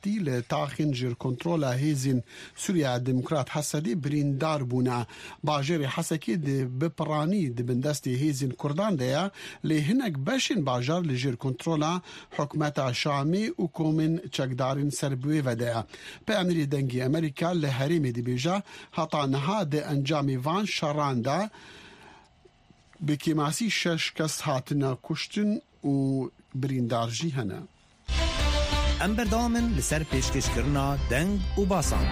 دسەڵاتی لە تاخین ژێر کۆنترۆلا هێزین سووریا دموکرات حەسەدی بریندار بوونە باژێری حەسەکی بپڕانی دبندەستی هێزین کوردان دەیە لێ هەنێک بەشین باژار لە ژێر کۆنترۆلا حکومەتا شامی و کۆمین چەکدارین سەربوێڤەدەیە. پەیامنەری دەنگی ئەمریکا لە هەرێمی دەبێژە هەتا نەها دە ئەنجامی ڤان شەڕاندا بکێماسی 6 کەس هاتنە کوشتن و بریندارژی هەنە. ئەم بەردەوامن لەسەر پێشکەشکردنا دەنگ و باسان.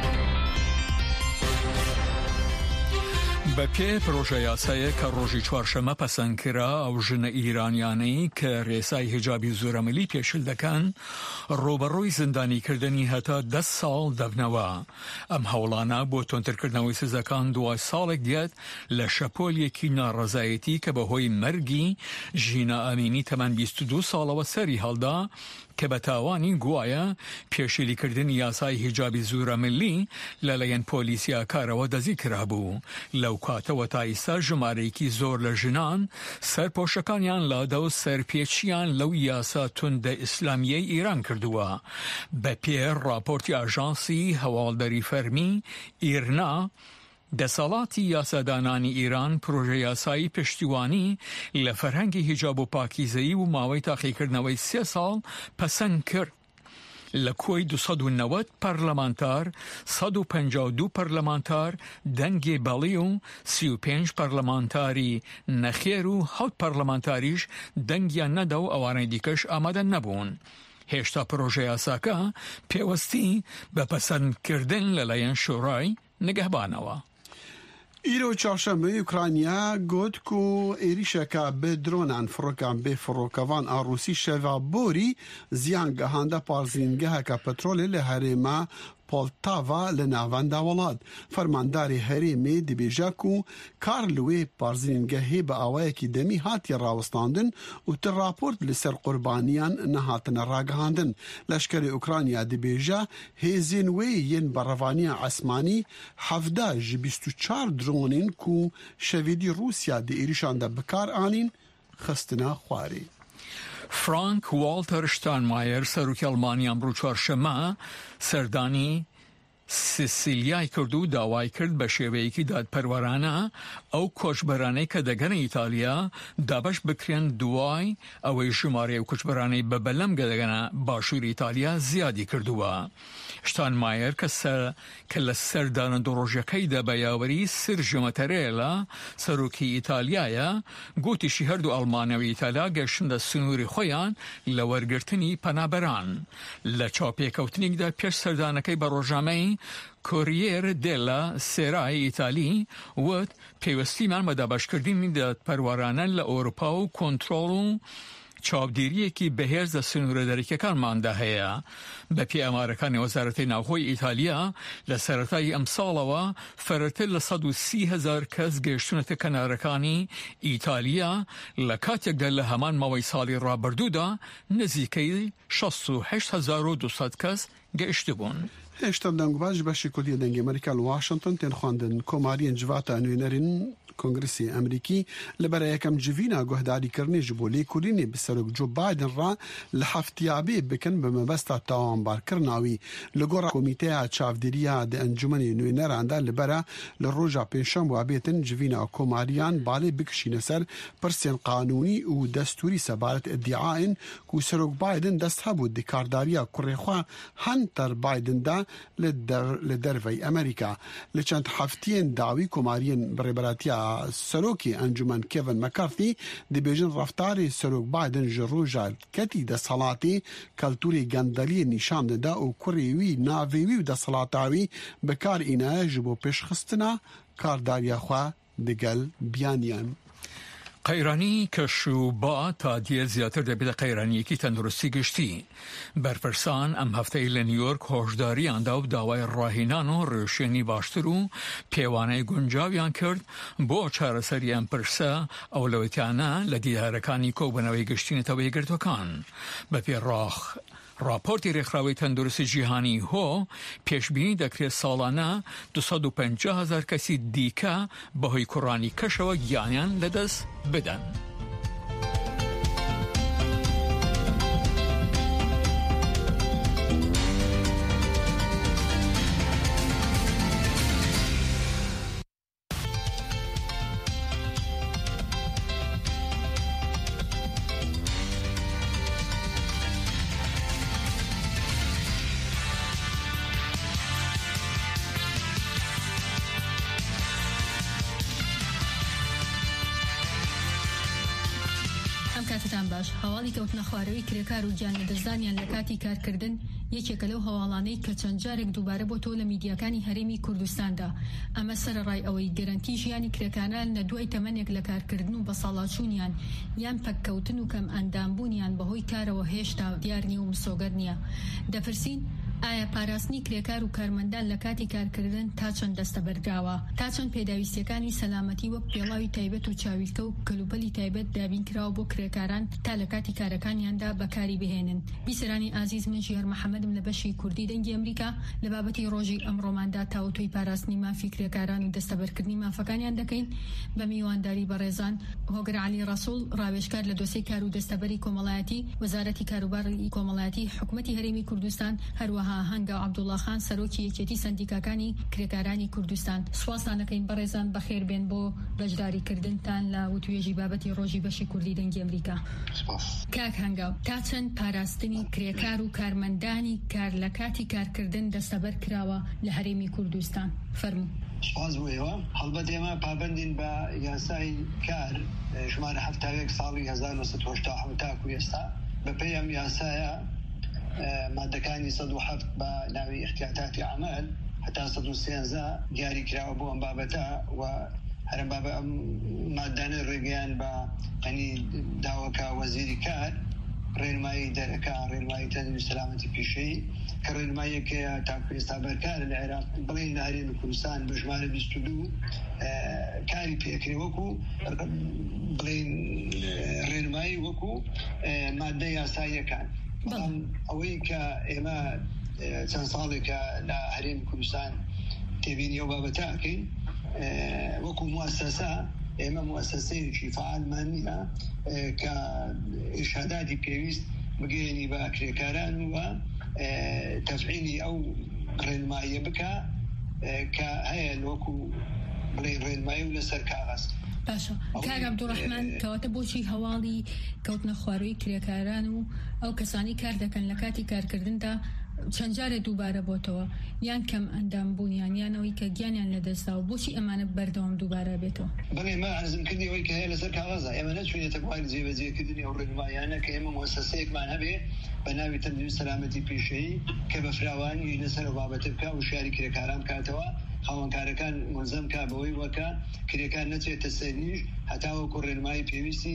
بەپێ پرۆژە یاسایە کە ڕۆژی چوارشەمە پەسەندکرا ئەو ژنە ئیرانیانەی کە ڕێسای هیجابی زۆرەمەلی پێشل دەکەن ڕۆبەڕۆی زیندانیکردنی هەتا 10 ساڵ دەبنەوە. ئەم هەوڵانە بۆ تۆنترکردنەوەی سزەکان دوای ساڵێک دێت لە شەپۆلێکی ناڕەزایەتی کە بەهۆی مەرگی ژینە ئەمینی تەمەن 22 ساڵەوە سەری هەڵدا کە بە تاوانی گوایە پێشیلیکردنی یاسای هیجابی زۆرەمەلی لەلایەن پۆلیسیا کارەوە دەزی کرابوو. لەو کاتەوە تا ئێستا ژمارەیەکی زۆر لە ژنان سەرپۆشەکانیان لادا و سەرپێچیان لەو یاسا توندە ئیسلامیەی ئیران کردووە. بە پێ راپۆرتی ئاژانسی هەواڵدەری فەرمی ئیرنا دەسەڵاتی یاسادانانی ئیران پرۆژە یاسایی پشتیوانی لە فەرهەنگی هیجاب و پاکیزەیی و ماوەی تاقیکردنەوەی 3 ساڵ پەسەند کرد. لە کۆی 290 پەرلەمانتار 152 پەرلەمانتار دەنگێ بەڵی و 35 پەرلەمانتاری نەخێر و 7 پەرلەمانتاریش دەنگیان نەدا و ئەوانەی دیکەش ئامادە نەبوون. هێشتا پرۆژە یاساکە پێوەستی بە پەسەندکردن لەلایەن شۆڕای نگەهبانەوە. ئیرۆ چاشەمە ئوکرانیا گوت کو عێریشەکە بە درۆنان فڕۆکان بێ فڕۆکەوان ئاڕووسی شەڤا بۆری زیان گەهاندە پارزینگەهەکە پەترۆلێ لە هەرێمە پۆلتاڤا لە ناوەندا وڵات. فەرمانداری هەرێمێ دەبێژە و کار لەوێ پارزینگەهێ بە ئاوایەکی دەمی هاتیە ڕاوەستاندن و تر راپۆرت لەسەر قوربانیان نەهاتنە ڕاگەهاندن. لەشکری ئوکرانیا دەبێژە هێزین وێ یەن بەڕەوانیە ئەسمانی 17 ji 24 درۆنین و شەڤیدی رووسیا دە ئێریشاندا بکار ئانین خستنە خوارێ. فرانک والتەر شتانمایر سەرۆکی ئەڵمانی ئەمڕۆ چوارشەمە سەردانی سیسیلیای کرد و داوای کرد بە شێوەیەکی دادپەروەرانە ئەو کۆچبەرانەی کە دەگەنە ئیتالیا دابەش بکرێن دوای ئەوەی ژمارەی و کوچبەرانەی بەبەلەم دەگەنە باشووری ئیتالیا زیادی کردووە. شتانمایر کە لە سەردانە دۆڕۆژەکەیدا بە یاوەری سرژ مەتەرێلا سەرۆکی ئیتالیایە گوتیشی هەردوو ئەڵمانەوە ئیتالیا گەشتنە سنووری خۆیان لە وەرگرتنی پەنابەران. لە چاوپێکەوتنێکدا پێش سەردانەکەی بە ڕۆژنامەی کۆریێر دێلا سێرای ئیتالی وت پێوەستیمان بە دابەشکردنی دادپەروەرانە لە ئەوروپا و کۆنترۆڵ و چاودێریەکی بەهێز لە سنوورە دەریکەکانماندا هەیە. بە پێ ئەمارەکانی وەزارەتی ناوخۆی ئیتالیا لە سەرەتای ئەم ساڵەوە فەرەتر لە 130,000 کەس گەشتونەتە کەنارەکانی ئیتالیا لە کاتێکدا لە هەمان ماوەی ساڵی ڕابردوودا نزیکەی 68,200 کەس گەشتبوون. هێشتا دەنگباش بەشی کوردی دەنگی ئەمریکا لە واشنگتن تێن خواندن کۆماریên civata نوێنەرین کۆنگرسی ئەمریکی لەبەر یەکەم جڤینە گۆهداریکردنی ji bo lêkolînê bi serok Joe Biden ra li heftiyabê bikin bi mebesta tawanbarkirina wî. Li gora komîteya çavdêriya di encûmenê nûêneran de li bere li roja pênşembe bêtin civîna komariyan balê bikişîne ser pirsên qanûnî û destûrî sebaret iddiaên ku serok Biden dest hebû di kardariya kurê xwe Hunter Biden de li derveyê Amerîka. Li çend heftiyên dawî komariyên birêberatiya سەرۆکی ئەنجومەن کێڤن مەکارتی دەبێژن ڕەفتاری سەرۆک بایدن ji ڕۆژا کەتی دەسەڵاتی کەلتوری گەندەلی نیشان دەدا و کوڕی وی ناوێوی و دەسەڵاتاوی بەکار ئینایە ji بۆ پێشخستنە کارداریە خوا دەگەل بیانیان. قەیرانی کەشوبا تا دیێ زیاتر دەبێتە قەیرانیەکی تەندروستی گشتی. بەرپرسان ئەم هەفتەی لە نیویۆرک هۆشداریاندا و داوای ڕاهێنان و ڕێوشێنی باشتر و پێوانەی گونجاویان کرد بۆ چارەسەری ئەم پرسە ئەولەوەتیانە لە دیدارەکانی کۆبوونەوەی گشتینەتەوە یەکگرتوەکان. بەپێ راپۆرتی ڕێکخراوەی تەندروستی جیهانی هۆ پێشبینی دەکرێت ساڵانە 250,000 کەسی دیکە بەهۆی کوڕانی کەشەوە گیانیان لەدەست بدەن. بەڕێزان باش هەواڵی کەوتنە خوارەوەی کرێکار و گیان لەدەستدانیان لە کاتی کارکردن یەکێکە لەو هەواڵانەی کە چەند جارێک دووبارە بۆ تۆ لە میدیاکانی هەرێمی کوردستاندا ئەمە سەرڕای ئەوەی گەرانتی ژیانی کرێکانان لە دوای تەمەنێک لە کارکردن و بەساڵاچوونیان یان پەککەوتن و کەم ئەندامبوونیان بەهۆی کارەوە هێشتا دیار نیە و مسۆگەر نییە. دەپرسین ئایا پاراستنی کرێکار و کارمەندان لە کاتی کارکردن تا چەند دەستە بەرگاوە، تا چەند پێداویستیەکانی سەلامەتی وەک پێڵاوی تایبەت و چاویلکە و کەلوپەلی تایبەت دابین کراوە بۆ کرێکاران تا لە کاتی کارەکانیاندا بەکاری بهێنن. بیسەرانی ئازیز، من ژیار محەممەدم لە بەشی کوردی دەنگی ئەمریکا لە بابەتی ڕۆژی ئەمڕۆماندا تاوتۆی پاراستنی مافی کرێکاران و دەستەبەرکردنی مافەکانیان دەکەین بە میوانداری بەڕێزان هۆگر عەلی ڕەسوڵ، ڕاوێژکار لە دۆسەی کار و دەستەبەری کۆمەڵایەتی وەزارەتی کاروباری کۆمەڵایەتی حکوومەتی هەرێمی کوردستان، هەروەها هەنگا عەبدوڵڵا خان سەرۆکی یەکێتی سەندیکاکانی کرێکارانی کوردستان. سوپاسانەکەین بەڕێزان، بەخێر بێن بۆ بەشداریکردنتان لە وتوێژی بابەتی ڕۆژی بەشی کوردی دەنگی ئەمریکا. کاک هەنگاو، تا چەند پاراستنی کرێکار و کارمەندانی کار لە کاتی کارکردن دەستەبەر کراوە لە هەرێمی کوردستان؟ فەرموو. سپاس بۆیەوە. هەڵبەت ئێمە پابەندین بە یاسای کار ژمارە 71 ساڵی 1970 تاکو ئێستا بەپێی ئەم یاسایە مادەکانی 107 بە ناوی احتیاطاتی عمل هەتا 113 دیاری کراوە بۆ ئەم بابەتە و هەرم بابە ئەم مادانە ڕێگەیان بە داواکە وەزیری کار ڕێنمایی دەرەکە ڕێنمایی تەندروستی سەلامەتی پیشەیی کە ڕێنماییەکەیە تاکو ئێستا بەرکار لە عێراق بڵێن لە هەرێمی کوردستان بە ژمارە 22 کاری پێکرێ وەکو بڵێن ڕێنمایی وەکو مادە یاساییەکان. بەڵام ئەوەی کە ئێمە چەند ساڵێکە لە هەرێمی کوردستان تێبینی ئەو بابەتاکەین وەکو موەسسەسە ئێمە موەسسەسەیەکی فعالمان نییە کە ئیرشاداتی پێویست بگەێنی بە کرێکاران و تەفعیلی ئەو ڕێنماییە بکە کە هەیە وەکو بڵێ ڕێنمایی و لەسەر کاغەز. باشە کاک عەبدوڕەحمان، کەواتە بۆچی هەواڵی کەوتنە خوارەوەی کرێکاران و ئەو کەسانی کار دەکەن لە کاتی کارکردندا چەند جارە دووبارە بۆتەوە یان کەم ئەندام بوونیان یانەوەی کە گیانیان لەدەستاوە بۆچی ئەمانە بەردەوام دووبارە بێتەوە؟ بەڵێ ما عەرزم کردی ئەوەی کە هەیە لەسەر کاغەزە ئێمە نەچوینێتە بواری جێبەجێکردنی ئەو ڕێنماییانە کە ئێمە موەسسەسەیەکمان هەبێ بە ناوی تەندروستی سەلامەتی پیشەیی کە بە فراوانی لەسەر بابەتە بکە و شیاری کرێکاران بکاتەوە، خاوەنکارەکان ملزەم کا بەوەی وەکە کرێکار نەچێتە سەرنیش هەتا وەکو ڕێنمایی پێویستی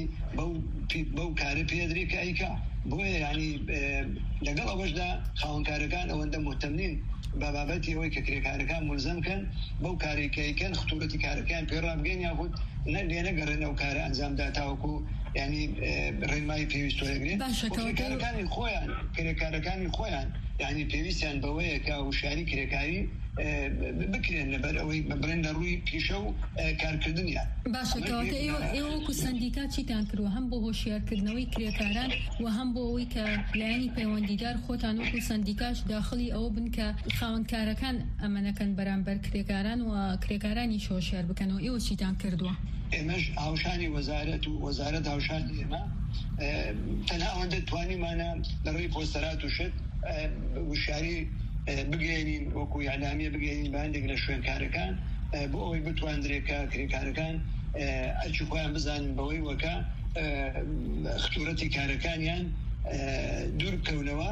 بەو کارە پێدرێ کە ئەیکا. بۆیە ینی لەگەڵ ئەوەشدا خاوەنکارەکان ئەوەندە مهتەمنین بە بابەتی ئەوەی کە کرێکارەکان ملزەمکەن بەو کارێکەکەن خطوورەتی کارەکان پێڕابگەین یاخود لێنەگەڕێن ئەو کارە ئەنجامدا تاوەکو ینی ڕێنمایی پێویست وەرەگرێن. کرێکارەکانی خۆیان ینی پێویستیان بەوەیە کە وشاری کرێکاری بکرێن لەبەر ئەوەی ببرێن لە ڕووی پیشە و کارکردنیان. باشە کەواتە ئێوە وەکو سەندیکا چیتان کردووە هەم بۆ هۆشیارکردنەوەی کرێکاران و هەم بۆ ئەوەی کە لایەنی پەیوەندیدار خۆتان وەکو سەندیکاش داخلی ئەوە بن کە خاوەنکارەکان ئەمەنەکەن بەرامبەر کرێکاران و کرێکارانی هۆشیار بکەنەوە؟ ئێوە چیتان کردووە؟ ئێمەش هاوشانی وەزارەت هاوشانی ئێمە تەنها ئەوەندە توانیمانە لە ڕووی پۆستەرات و شت وشاری بگەێنین وەکو یعنامیە بگەێنین بە هەندێک لە شوێنکارەکان بۆ ئەوەی بتواندرێکە کرێکارەکان ئەرچی خۆیان بزانن بەوەی وەکە خطوورەتی کارەکانیان دوور بکەونەوە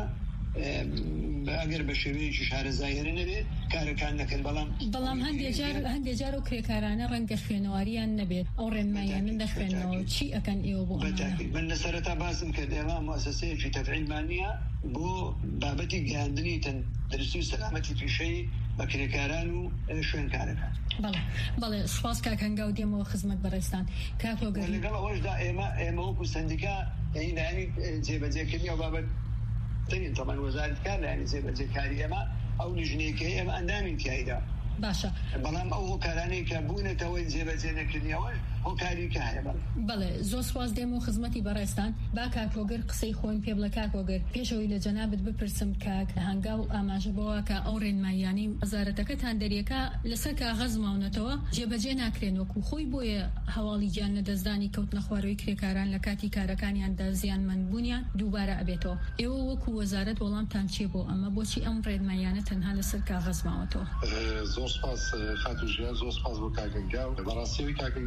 ئەگەر بە شێوەیەکی شارەزاییانە نەبێ کارەکان نەکەن. بەڵام هەندێک جار و کرێکارانە ڕەنگە خوێنەواریان نەبێت ئەو ڕێنماییانە نەخوێنەوە چی ئەکەن ئێوە بۆ من لە سەرەتا باسم کرد ئێمە موەسسەسەیەکی تەفعیلمان نییە بۆ بابەتی گەیاندنی تەندروستی و سەلامەتی پیشەیی بە کرێکاران و شوێنکارەکان. بەڵێ سوپاس کاک هەنگاو، دێمەوە خزمەت بەڕێستان. کاک هۆگر، لەگەڵ ئەوەشدا ئێمە وەکو سەندیکا ینی جێبەجێکردنی ئەو بابەت طبعا وەزارەت کار لە ینی جێبەجێکاری ئێمە ئەو لیژنەیەکەی ئێمە ئەندامین تیایدا. باشە، بەڵام ئەو هۆکارانەی کە بوونەتەوەی جێبەجێ نەکردنیەوەش هۆکاری کە هەیە. بەڵێ زۆر سواز دێمەوە خزمەتی بەڕێستان. با کاک هۆگر قسەی خۆین پێ بڵێ. کاک هۆگر، پێشەوەی لە جەنابەت بپرسم کاک هەنگاو ئاماژە بەوە کە ئەو ڕێنماییانەی وەزارەتەکەتان دەریەکە لەسەر کاغەز ماونەتەوە جێبەجێ ناکرێن وەکو خۆی بۆیە هەواڵی گیان لەدەستدانی کەوتنە خوارەوەی کرێکاران لە کاتی کارەکانیاندا زیانمەندبوونیان دووبارە ئەبێتەوە. ئێوە وەکو وەزارەت وەڵامتان چیە بۆ ئەمە؟ بۆچی ئەم ڕێنماییانە تەنها لەسەر کاغەز ماوەتەوە؟ زۆر سپاس خاتوو ژیان، زۆر سپاس بۆ کاک هەنگاو. بەڕاستیەوەی کاک هەنگاو باسی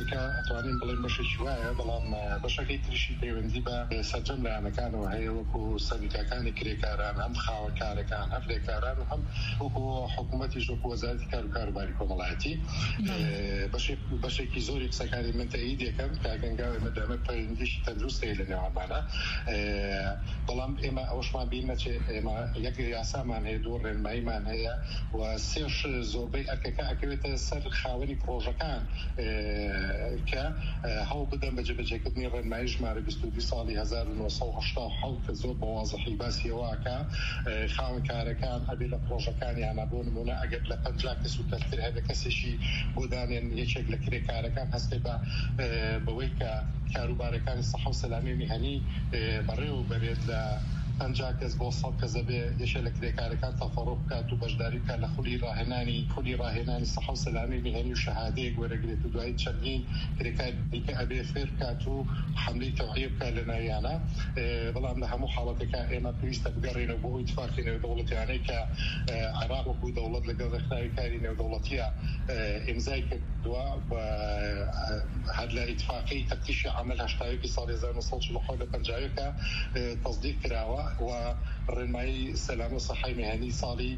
بەشێکە ئەتوانین بڵێن بەشێکی وایە بەڵام بەشەکەی تریشی پەیوەندی بە سەرجەم لایەنەکانەوە هەیە وەکو سەندیکاکانی کرێکاران هەم خاوەنکارەکان هەم لێکاران و هەم وەکو حکوومەتیش وەکو وەزارەتی کار و کاروباری کۆمەڵایەتی بەشێکی زۆری قسەکانی من تەئید یەکەم کاگەنگاوی مەدامە پەیوەندیشی تەندروست هەیە لە نێوانمانە بەڵام ئێمە ئەوەشمان بین نەچێ ئێمە یەک یاسامان هەیە دوو ڕێنماییمان هەیە و سێش زۆربەی ئەرکەکە ئەکەوێتە سەر خاوەنی پرۆژەکان کە هەوڵ بدەن بە جێبەجێکردنی ڕێنمایی ژمارە 22 ساڵی 1970 کە زۆر بە واضحی باسیەوەکە خاوەنکارەکان ئەبێ لە پرۆژەکانیانە بۆ نمونە ئەگەر لە 50 کەس و تەرتر هەیە کەسێکی بۆ دانێن یەکێک لە کرێکارەکان هەستی بەوەی کە کاروبارەکانی سەحە و سەلامی میهەنی بەڕێوە بەرێت لە 50 کەس بۆ 100 کەس دەبێ یەکێ لە کرێکارەکان تەفەڕۆ بکات و بەشداری بکات لە خولی ڕاهێنانی سەحە و سەلامی میهەنی و شەهادەیەک وەرەگرێت و دوای چەندین کرێکاری کە ئەبێ فێر بکات و حملەی تەوعیە بکات لە ناویانە بەڵام لە هەموو حاڵەتێکە ئێمە پێویستە بگەڕێنەوە بۆ ئیتفاقی نێودەوڵەتیانەی کە عێراق وەکو دەوڵەت لەگەڵ ڕێکخراوی کاری نێودەوڵەتیە ئیمزای کردووە هەر لە ئیتفاقی تەفتیشی عەمەل هەشتاوێکی ساڵی 1950 کە تەصدیق کراوە و ڕێنمایی سەلامە و سەحەی میهەنی ساڵی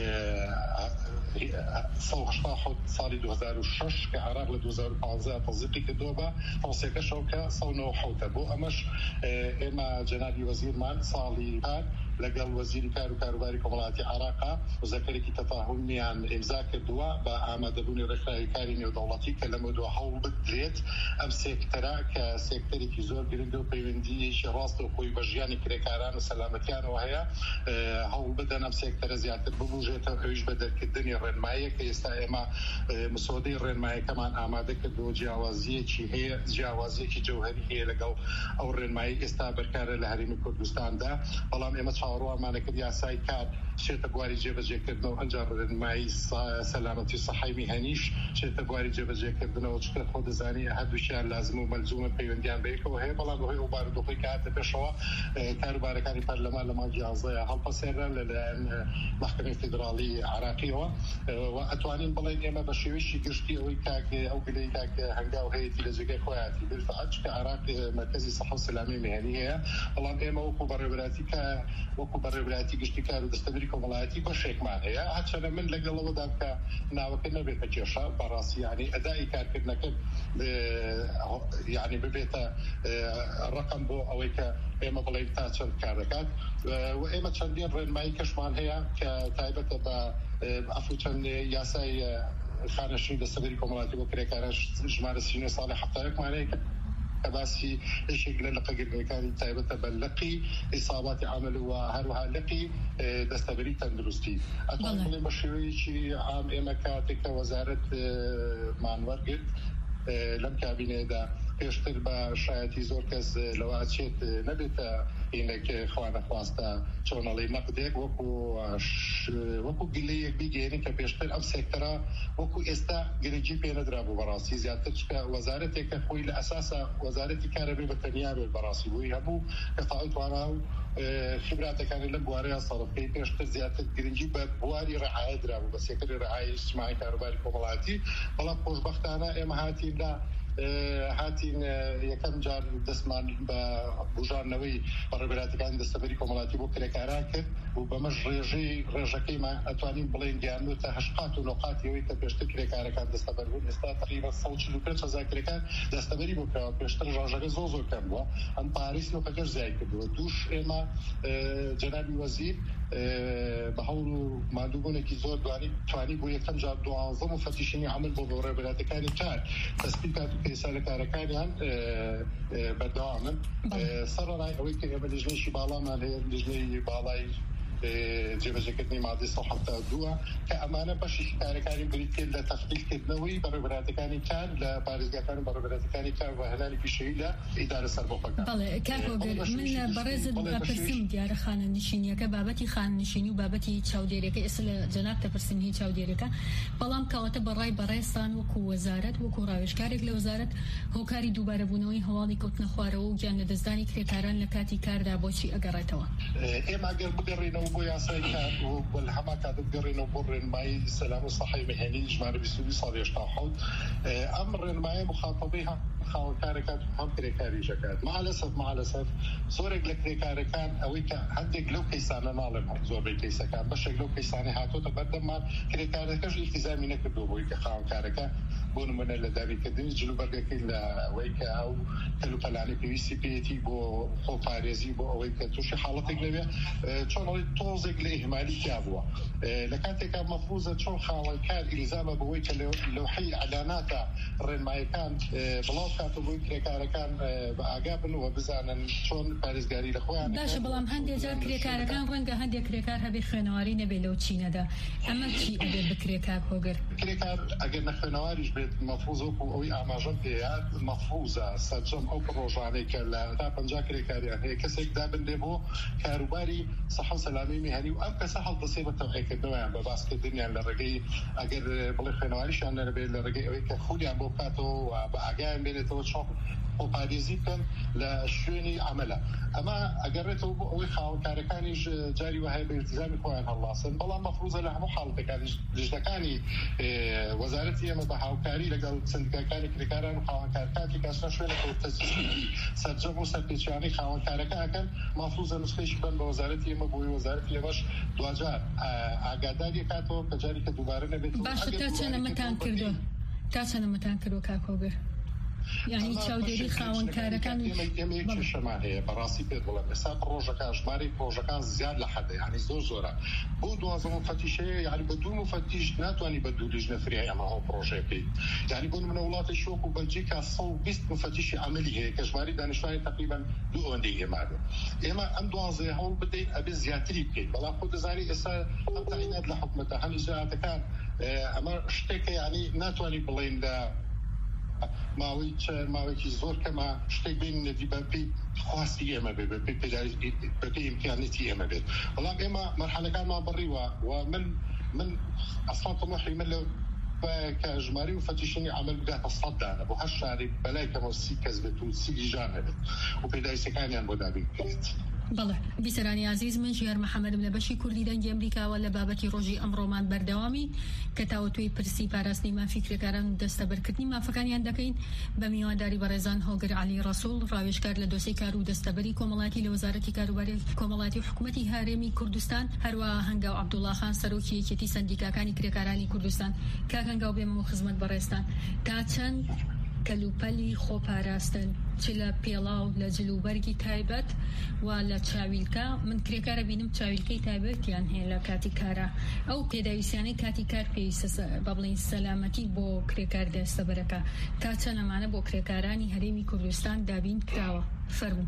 1970 ساڵی 2006 کە عێراق لە 2015 تەصدیقی کردووە بە تەوسیەکەشەوە کە 1990 بۆ ئەمەش ئێمە جەنابی وەزیرمان ساڵی پار لەگەڵ وەزیری کار و کاروباری کۆمەڵایەتی عێراقا مذەکەرێکی تەفاهمیان ئیمزا کردووە بە ئامادەبوونی ڕێکخراوی کاری نێودەوڵەتی کە لەمە دووە هەوڵ بدرێت ئەم سێکتەرە کە سێکتەرێکی زۆر گرنگە و پەیوەندیەکی ڕاستە و خۆی بە ژیانی کرێکاران و سەلامەتیانەوە هەیە هەوڵ بدەن ئەم سێکتەرە زیاتر ببوژێتەوە ئەویش بە دەرکردنی ڕێنماییە کە ئێستا ئێمە مسۆدەی ڕێنماییەکەمان ئامادە کردووە جیاوازیەکی هەیە جیاوازیەکی جەوهەری هەیە لەگەڵ ئەو ڕێنمایی ئێستا بەرکارە لە هەرێمی کوردستاندا بەڵام ئێمە چاوەڕوانمانە کرد یاسای کار چێتە بواری جێبەجێکردنەوە ئەنجام ڕێنمایی سەلامەتی و سەحەی میهەنیش چێتە بواری جێبەجێکردنەوە چکە خۆ دەزانی هەردووشیان لازم و مەلزومە پەیوەندیان بەیەکەوە هەیە بەڵام بەهۆی ئەو بارودۆخی کە هاتە پێشەوە کاروبارەکانی پەرلەمان لە مانگی 11 هەڵپەسێنران لەلایەن محکەمەی فیدراڵی عێراقیەوە و ئەتوانین بڵێن ئێمە بە شێوەیەکی گشتی ئەوەی کاکە ئەو گلەی کاکە هەنگاو هەیەی لە جێگەی خۆیاتی بالفعل کە عێراق مرکزی سەحە و سەلامی میهەنی هەیە بەڵام ئێمە وەکو بەڕێوەبەراتی گشتی کار و دەستەبەری کۆمەڵایەتی بەشێکمان هەیە هەرچەندە من لەگەڵەوەدا کە ناوەکە نەبێتە کێشە بەڕاستی یعنی ئەدای کارکردنەکە یعنی ببێتە ڕقم بۆ ئەوەی کە ئێمە بڵێن تا چەند کار دەکات و ئێمە چەندین ڕێنمایی کەشمان هەیە کە تایبەتە بە ئەفو چەند یاسای خانەشین دەستەبەری کۆمەڵایەتی بۆ کرێکاران ژمارە 30 ساڵی 70 هەیە کە باسی یەکێک لە لەقەگرنەکانی تایبەتە بە لەقی ئیساباتی عەمەل و هەروەها لەقی دەستەبەری تەندروستی ئەتوانین بڵێن بە شێوەیەکی عام ئێمە کاتێککە وەزارەت مانوەرگرت لەم کابینەیەدا پێشتر بە شایەتی زۆر کەس لەوە چێت نەبێتە ئینێک خوانە خواستە چۆنەڵی نەقدێک وەکو گلەیەک بیگەێنین کە پێشتر ئەم سێکتەرە وەکو ئێستا گرنگی پێ نەدرا بوو بەڕاستی زیاتر چکە وەزارەتێکە خۆی لە ئەساسە وەزارەتی کارەبێ بە تەنیا بێت بەڕاستی بووی هەبوو کە تاوی توانە و خبراتەکانی لە بوارەیە سەرفکەی پێشتر زیاتر گرنگی بە بواری ڕعایە درا بوو بە سێکتەری ڕعایە اجتماعی کاروباری کۆمەڵایەتی بەڵام خۆشبەختانە ئێمە هاتین یەکەم جار دەستمان بە بژارنەوەی بەڕێوەبەراتەکانی دەستەبەری کۆمەڵایەتی بۆ کرێکاران کرد و بەمەش ڕێژەکەیمان ئەتوانین بڵێن گیانوتە 80 نقاطیەوەی کە پێشتر کرێکارەکان دەستەبەر بوون ئێستا تقریبا 145,000 کرێکار دەستەبەری بۆ کراوە پێشتر ڕێژەکە زۆر کەم بووە ئەم پاریس نوقەکەش زیاد کردووە توش ئێمە جەنابی وەزیر بە هەوڵ و مادووبوونێکی زۆر توانی بۆ یەکەم جار 12 مفتیشینی عەمەل بۆ ڕێوەبەراتەکانی کار تەسبیق کات و پێسە کارەکانیان بەردەوامن سەرڕای ئەوەی کە ئێمە لیژنەیەکی باڵامان هەیە لیژنەی باڵای جێبەجێکردنی مادەی 172 کە ئەمانە بەشی کارەکانی بریتێن لە تەفقیقکردنەوەی بەڕێوەبەراتەکانی کار لە پارێزگاکانی بەڕێوەبەراتەکانی کار و هەنانی پیشەیی لە ئیدارە سەربەخۆکان. بەڵێ کاکۆگەر من بەڕێزت بپرسم دیارە خانەنشینیەکە بابەتی خانەنشینی و بابەتی چاودێریەکە ئێستا لە جەناب تەپرسم هی چاودێریەکە بەڵام کەواتە بەڕای بەڕێستان وەکو وەزارەت وەکو ڕاوێژکارێک لە وەزارەت هۆکاری دووبارەبوونەوەی هەواڵی کەوتنە خوارەوە و گیان لەدەستدانی کرێکاران لە کاتی کاردا بۆچی ئەگەڕێتەوە؟ ئێمە ئەگەر بگەڕێنەوە بو ياسای کار و بالهما کادت قرين وبرن ماي سلام الصحي مهني جمار بسوي صار يشتاحود امر ماي مخاطبيها خاون كاركات هم كريكاري جكات مع الاسف صورك لك كاركان اويك عندك لو كيسانا نالم زور بيكيسا كان باش لو كيساني هاتو تقدم مع كريكاركاش التزامي نكدو بويك خاون كاركا بون من الذي كدني جلو برجك الا ويك او كلو كلاني بي سي بي تي بو خو فاريزي بو ويك توشي حالتك لبي شلون توزق لاهمالي كابوا لكانت كان مفروض شلون خاون كان الزام بويك لو حي اعلانات رن ما كان بلاو كاتو بويك كان باعقاب وبزانا شلون فاريزغاري الاخوان باش بلام هندي جار كريكار كان رنگه هندي كريكار هبي خنواري نبلو تشيندا اما شي ابي بكريكار هوغر كريكار اگر نخنواري مفروض او اماجن پیاد مفروضه سجم او پروژه کلا تا پنجا کریکاری هي کسک دابن دبو کاروباری صحه سلامي مهني و ام كسحل تصيب توحيد الدوام بباسك الدنيا للرقي اگر بل خنواريش ان للرقي او كخولي ام بوكاتو وباجان بينتو شو وباديزيكن لشوني عمله اما اجرته او خاو كاركاني جاري وهي بالتزام كوان الله سن بلا مفروضه له حالتك يعني لجدكاني وزارتي ما بحاوكاري لقال سندكاني كريكاران خاو كاركاتي كاسنا شويه تسجيل سجلوا سبيشالي خاو كاركان مفروضه نسخيش بن بوزارتي ما بو وزارتي باش دواجار اگاداري كاتو كجاري كدوباره نبيت باش تاچنه متان كردو كاكوبر يعني چاودێری خاوەن کارەکان ئێمە شەمان هەیە بەڕاستی پێت بڵێم ئێستا پرۆژەکان ژمارەی پرۆژەکان زیاد لە حەدە یعنی زۆرە بۆ 12 مفتیشەیە یعنی بە 2 مفتیش ناتوانانی بە 2 لیژنەفری ئەمە هەو پرۆژەیە بکەیت یعنی بۆ نمونە وڵاتی شۆک و بەلجیکا 120 مفتیشی عملی هەیە کە ژمارەی دانیشتوانی تقریبا 2 ئەوەندەی هێماگە ئێمە ئەم 12 هەوڵ بدەین ئەبێ زیاتری بکەیت بەڵام خۆ دەزانی ئێستا ئەم تاعینات لە حکومەتە هەم ئیجراعاتەکان ئەمە شتێکە یعنی ناتوانانی بڵێن لە ماوەیەکی زۆر کەمە شتێک بین نەدیبەپی خواستی ئێمە بێ بەپی ئیمکانەتی ئێمە بێت بەڵام ئێمە مەرحەلەکانمان بڕیوە و من ئەسڵان تەمەحی من لەو کە ژماری و فتیشنی عمل بگاتە 100 دانە بۆ 8 شاری بەلای کەمەوە 30 کەس بێت و 30 لیژان هەبێت و پێداویستەکانیان بۆ دابین بکرێت بەڵێ بیسەرانی عزیز من ژیار محەممەدم لە بەشی کوردی دەنگی ئەمریکاوە لە بابەتی ڕۆژی ئەمڕۆمان بەردەوامی کە تاوەتوی پرسی پاراستنی مافیکرەکاران و دەستەبەرکردنی مافەکانیان دەکەین بە میوانداری بەڕێزان هۆگر علی ڕەسوڵ ڕاوێژکار لە دۆسەی کار و دەستەبەری کۆمەڵاتی لە وەزارەتی کاروباری کۆمەڵاتی و حکوومەتی هارێمی کوردستان هەروەها هەنگاو عەبدوڵڵا خان سەرۆکی یەکێتی سەندیکاکانی کرێکارانی کوردستان کاک هەنگاو بێمەوە خزمەت بەڕێستان تا چەند کەلوپەلی خۆپاراستن چ لە پێڵاو لە جلوبەرگی تایبەت و لە چاویلکە من کرێکارە بینم چاویلکەی تایبەتیان هەیە لە کاتی کارە ئەو پێداویستیانەی کاتی کار پێویستە بە بڵین سەلامەتی بۆ کرێکار دەستەبەرەکە تا چەند ئەمانە بۆ کرێکارانی هەرێمی کوردستان دابین کراوە فەرموو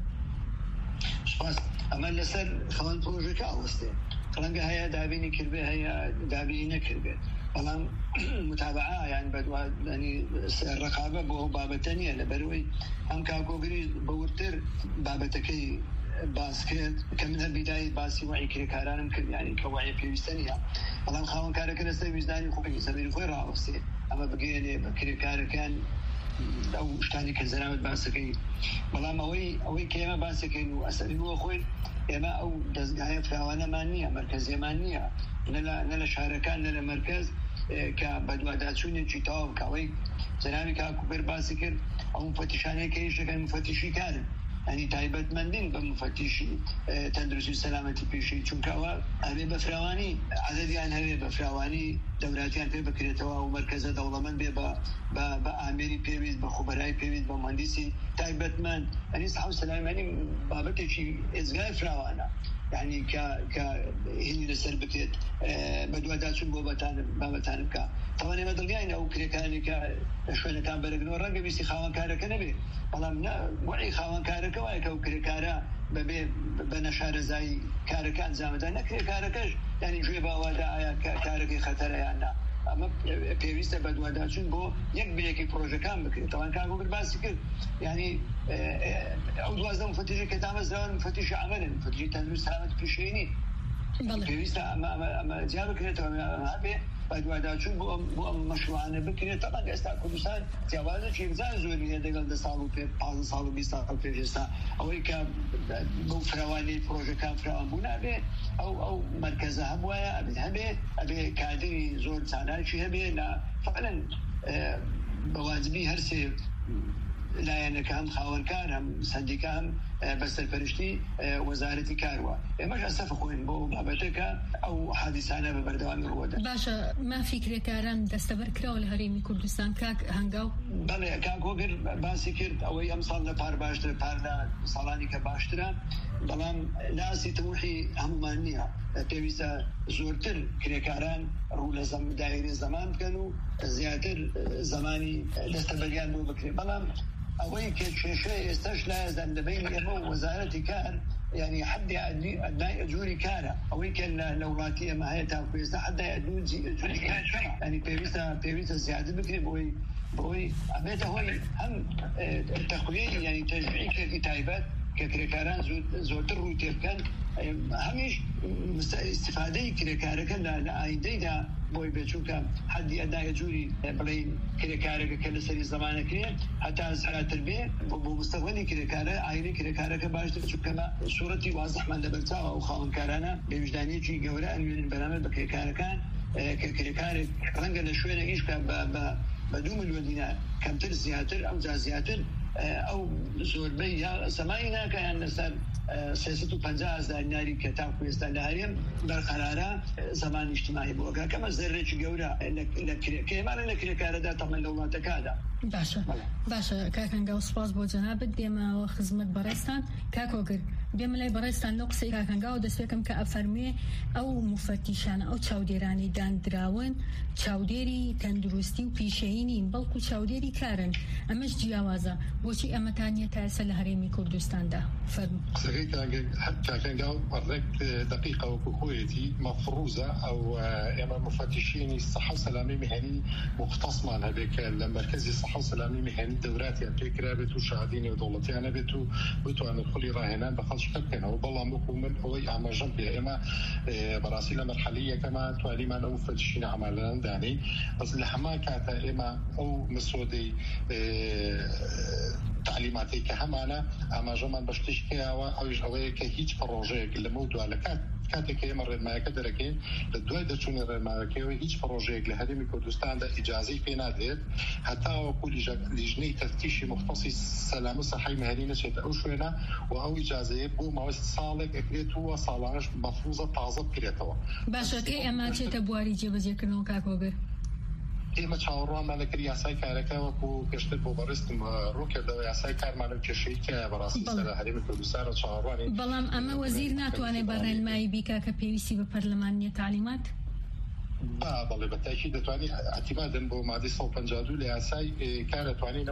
ئەمە لەسەر خەڵەن پرۆژەکە ئەوەستێ ڕەنگە هەیە دابینی کردبێ هەیە دابینی نەکردبێت بەڵام متابعە یان بەدوانی ڕقابە بۆ بابەتە نییە لەبەرەوەی ئەم کاکۆگری بەورتر بابەتەکەی باس کرد کە من هەر بیدای باسی وعی کرێکارانم کرد یعنی کە وعی پێویستە نییە بەڵام خاوەن کارەکە لەسەر ویزدانی خۆی سەبیری خۆی ڕاوەستێ ئەمە بگەێنێ بە کرێکارەکان ئەو شتانی کە زەرامت باسەکەی بەڵام ئەوەی کە ئێمە باسەکەین و ئەسەری بووە خۆی ئێمە ئەو دەستگایە فراوانەمان نییە مەرکەزیەمان نییە نە لە شارەکان نە لە مەرکەز کە بەدواداچوونێکی تەواو کەوەی جەنابی کاکوبەر باسی کرد ئەو مفتیشانەیە کە هیچەکەن مفتیشی کارن ئەنی تایبەتمەندین بە مفتیشی تەندروستی و سەلامەتی پێشی چونکەوە ئەبێ بە فراوانی عەدەدیان هەبێ بە فراوانی دەوراتیان پێ بکرێتەوە و مەرکەزە دەوڵەمەند بێ بە ئامێری پێویست بە خوبەرای پێویست بە مهندسی تایبەتمەند ئەنی سەحە و سەلامەتی بابەتێکی ئێزگای فراوانە یعنی کە هینی لەسەر بکرێت بەدواداچوون بۆ بابەتان بکە تەوان ئێمە دڵنیاین ئەو کرێکارانی کە لە شوێنەکان بەرەگرنەوە ڕەنگە بیستی خاوەنکارەکە نەبێت بەڵام وعی خاوەنکارەکە وایە کە ئەو کرێکارە بەبێ بە نەشارەزایی کارەکە ئەنجامەدا نەکرێ کارەکەش یعنی گوێ باوادا ئایا کارەکەی خەتەرە یان نا ئەمە پێویستە بەدواداچوون بۆ یەک بەیەکی پرۆژەکان بکرێت تەوان کاکوبەر باسی کرد یعنی ئەو 12 مفتیشی کە دامەزراون مفتیشی عەمەلن مفتیشی تەندروست سەلامەتی پێشینی پێویستە ئەمە جا بکرێتەوە هەبێ بەدوایدا چوون بۆ ئەم مەشروعانە بکرێت تەمان ئێستا کوردستان جیاوازێکی بزان زۆری هەیە دەگەڵ 10 ساڵ و 15 ساڵ و 20 ساڵ پێش ئێستا ئەوەی کە بەو فراوانی پرۆژەکان فراوان بوو نابێ ئەو مەرکەزە هەبوایە ئەبێ کادری زۆر چاناکی هەبێ فعلا بەواجبی هەرسێ لایەنەکە هەم خاوەنکار هەم سەندیکا هەم بەسەرپەرشتی وەزارەتی کاروە ئێمەش ئەسەف خۆین بۆ بابەتەکە ئەو حادیسانە بە بەردەوامی ڕوەدا. باشە مافی کرێکاران دەستەبەر کراوە لە هەرێمی کوردستان کاک هەنگاو؟ بەڵێ کاک هۆگر باسی کرد ئەوەی ئەم ساڵ لە پار باشتر پار لە ساڵانی کە باشترە، بەڵام لاسی تەموحی هەمومان نییە. پێویستە زۆرتر کرێکاران ڕوو لە دایرەی زەمان بکەن و زیاتر زمانی دەستەبەریان بۆ بکرێت. بەڵام ئەوەی کە کێشەی ئێستاش لایەزان دەبین ئێمە و وەزارەتی کار يعني حد أدنى أجوري كارا أو كان لو راتي ما هي تاكويستا حد أجوري كارا يعني بيريسا زيادة بكري بوي أبيته هو هم تقوية يعني تشجيع كتابات ككريكاران زوتر روتير كان هميش استفادة كريكارا كان لأيدينا بوي بيشوكا حد أدنى أجوري بلين كريكارا كالسري زمانك حتى زحلات البيع بمستقبلي كريكارا عيني كريكارا كباشتر شو كما صورتي واضح من دبرتها أو خاون كارانا بوجدانية شيء جوراء من البرامج بكريكارا كان كريكارا رنجة لشوية إيش كان بدوم المدينة كم تر زياتر أو زياتر أو زور بيا سماينا كان نسال 350 ناري كتاب كويستان لهريم برقرارة زمان اجتماعي بوكا كما زررش جورا كمان لكريكارا دا طبعا لو ما تكادا باشە کاکەنگا و سپاس بۆ جەنابەت دێمەوە خزمەت بەڕێستان کاکۆگر دێمە لای بەڕێستان لەو قسەی کاکەنگا و دەستێکم کە ئەفەرمێ ئەو مفەتیشانە ئەو چاودێرانی دانراون چاودێری تەندروستی و پیشەینین بەڵکو چاودێری کارن ئەمەش جیاوازە بۆچی ئەمەتانیە تاسە لە هەرێمی کوردستاندا فەرمو قسەکەی کاکەنگا ڕێک دقیقە وەکو خۆیەتی مەفروزە ئەو ئێمە مفەتیشینی سەحە و سەلامی مهنی مختصمان هەبێ کە لە مەرکەزی صحة وسلامي مهني دورات يعني فكرة بتو شهادين ودولتي أنا بتو أنا دخولي راهنان بخلش كبكنا وبالله مكمل هو عم جنب يا إما براسيل مرحلية كما توالي ما نوفد شيء عملنا داني بس الحما كاتا إما أو مسودي تعليماتي كهمانا أما جمان بشتشكي أو كهيج بروجي اللي موضوع لكات كاتك يمر ما يقدرك للدواء ده شون ما كيوي هيج بروجيك لهرمي كردستان ده إجازي في نادر حتى وكل لجنة تفتيش مختص سلام وصحي مهني نشيت أو شوينا وأو إجازي بو ما وصالك أكيد هو صالانش مفروضة تعظب كريتوا باشا كي أما تشيت بواري جيب ذكرنا كاكوبر ئێمە چاوەڕوانمان لە کردی یاسای کارەکە وەکو پێشتر بۆ بەڕێستم ڕوو کردەوە یاسای کارمانە کێشەی کە بەڕاستی لە هەرێمی کوردستانە چاوەڕوانی بەڵام ئەمە وەزیر ناتوانێت بە ڕێنمایی بیکا کە پێویستی بە پەرلەمانیە تعلیمات بەڵێ بەتاکی دەتوانانی ئەتیمادن بۆ مادەی 152 لە یاسای کارەتوانین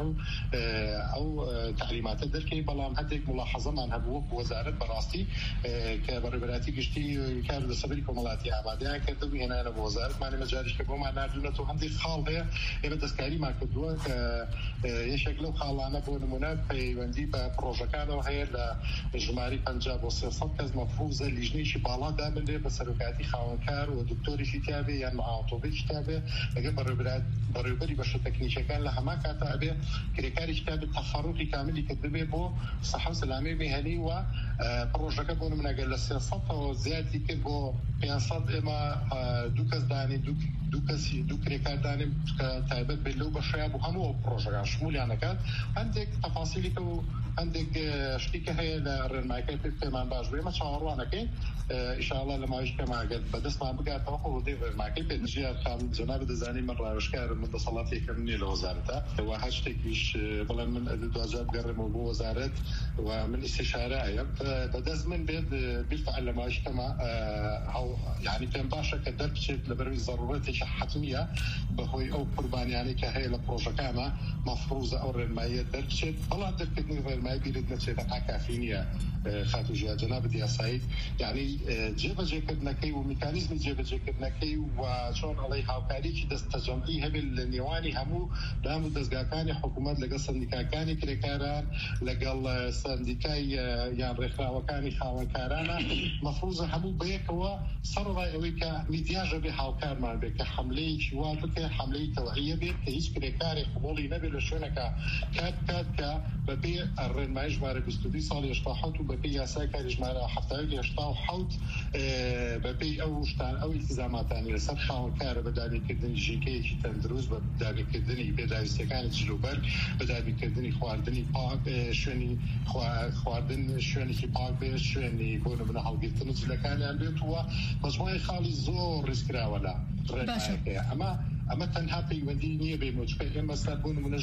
ئەو تعلیماتە دەرکەی بەڵام هەندێک ملاحەزەمان هەبوو وەزارەت بەڕاستی کە بەڕێبەراتی گشتی کار لەسەری کۆمەڵاتی ئامادەیان کردبوو هێنانە بۆ وەزارەتمانی مەجاریشکە بۆمان نردونەوە هەندێک خاڵ هەیە ئێمە دەستکاریمان کردووە کە یەشێک لەو خاڵانە بۆ نمونە پەیوەندی بە پرۆژەکانەوە هەیە لە ژماری 50 بۆ 300 کەس مەفروزە لیژنەیەکی باڵا دابنێ بە سەرۆکاتی خاوەنکار و دکتۆریشی تیابێ یان معاوتۆبی کتابێ لەگە بەڕێوەبەری بەشە تەکنیکەکان لە هەمان کاتە ئەبێ کرێکاری کتاب تەخەڕوقی کاملی کردبێ بۆ سەحە و سەلامی مهنی و پرۆژەکە بۆ نمونەگەر لە 300 زیاتی کرد بۆ 500 ئێمە دوو کەس دانین دوو کرێکار دانیم کە تایبەت بێت لەو بەشەیە بۆ هەموو پرۆژەکان شمولیانەکات هەندێک تەفاسیلیکە و هەندێک شتێکە هەیە لە ڕێنماییەکەی پێمان باش بێ ئێمە چاوەڕوانەکەین ئینشاءالله لە ماوەیەش کەماگەر بەدەستمان بگاتەوە ڕۆدەی ڕێنماییەکەی پێدژیار کام جەناب دەزانی من ڕاوێژکارم من دەسەڵاتی یەکەم نییە لە وەزارەتە و هەر شتێکیش بڵێن من دوجار بگەڕێمەوە بۆ وەزارەت و من ئیستیشارەیە بەدەست من بێت بالفعل لە ماوەیەش کەمە یعنی پێم باشە کە دەربچێت لەبەروی ضرورەتێکی حتمیە بەهۆی ئەو قوربانیانەی کە هەیە لە پرۆژەکانە مەفروزە ئەو ڕێنماییە دەربچێت بەڵام دەرکردنی ڕێنمایی بیرت نەچێتە کافی نییە خاتو ژیا جەنابەت یاسایی یعنی جێبەجێکردنەکەی و میکانیزمی جێبەجێکردنەکەی و چۆن ئەڵێ هاوکاریی دەستەجەمعی هەبێت لە نێوانی هەموو دام و دەستگاکانی حکوومەت لەگەڵ سندیکاکانی کرێکاران لەگەڵ سندیکای یان ڕێکخراوەکانی خاوەنکارانە مەفروضە هەموو بەیەکەوە سەرڕای ئەوەی کە میدیاژە بێ هاوکارمان بێت کە حملەیەکی وا بکە حملەی تەوعیە بێت کە هیچ کرێکارێک قبوڵی نەبێت لە شوێنەکە کات کە بەپێ ڕێنمایی ژمارە 22 ساڵی 87 و بەپێ یاسای کاری ژمارە 87 بەپێی ئەو شتان ئەو ئیلتزاماتانی لەسەر خاوەنکارە بە دابینکردنی ژینگەیەکی تەندروست بە دابینکردنی پێداویستەکانی جلوبەر بە دابینکردنی خواردنی پاک شوێنی خواردن شوێنێکی پاک بێت شوێنی بۆ نمونە هەڵگرتن جلەکانیان بێت وە مەجموعەی خاڵی زۆر ڕیسکراوە لە ڕێنماییەکەیە ئەمە تەنها پەیوەندی نییە بێ مۆچکە ئێمە سەر بۆ نمونە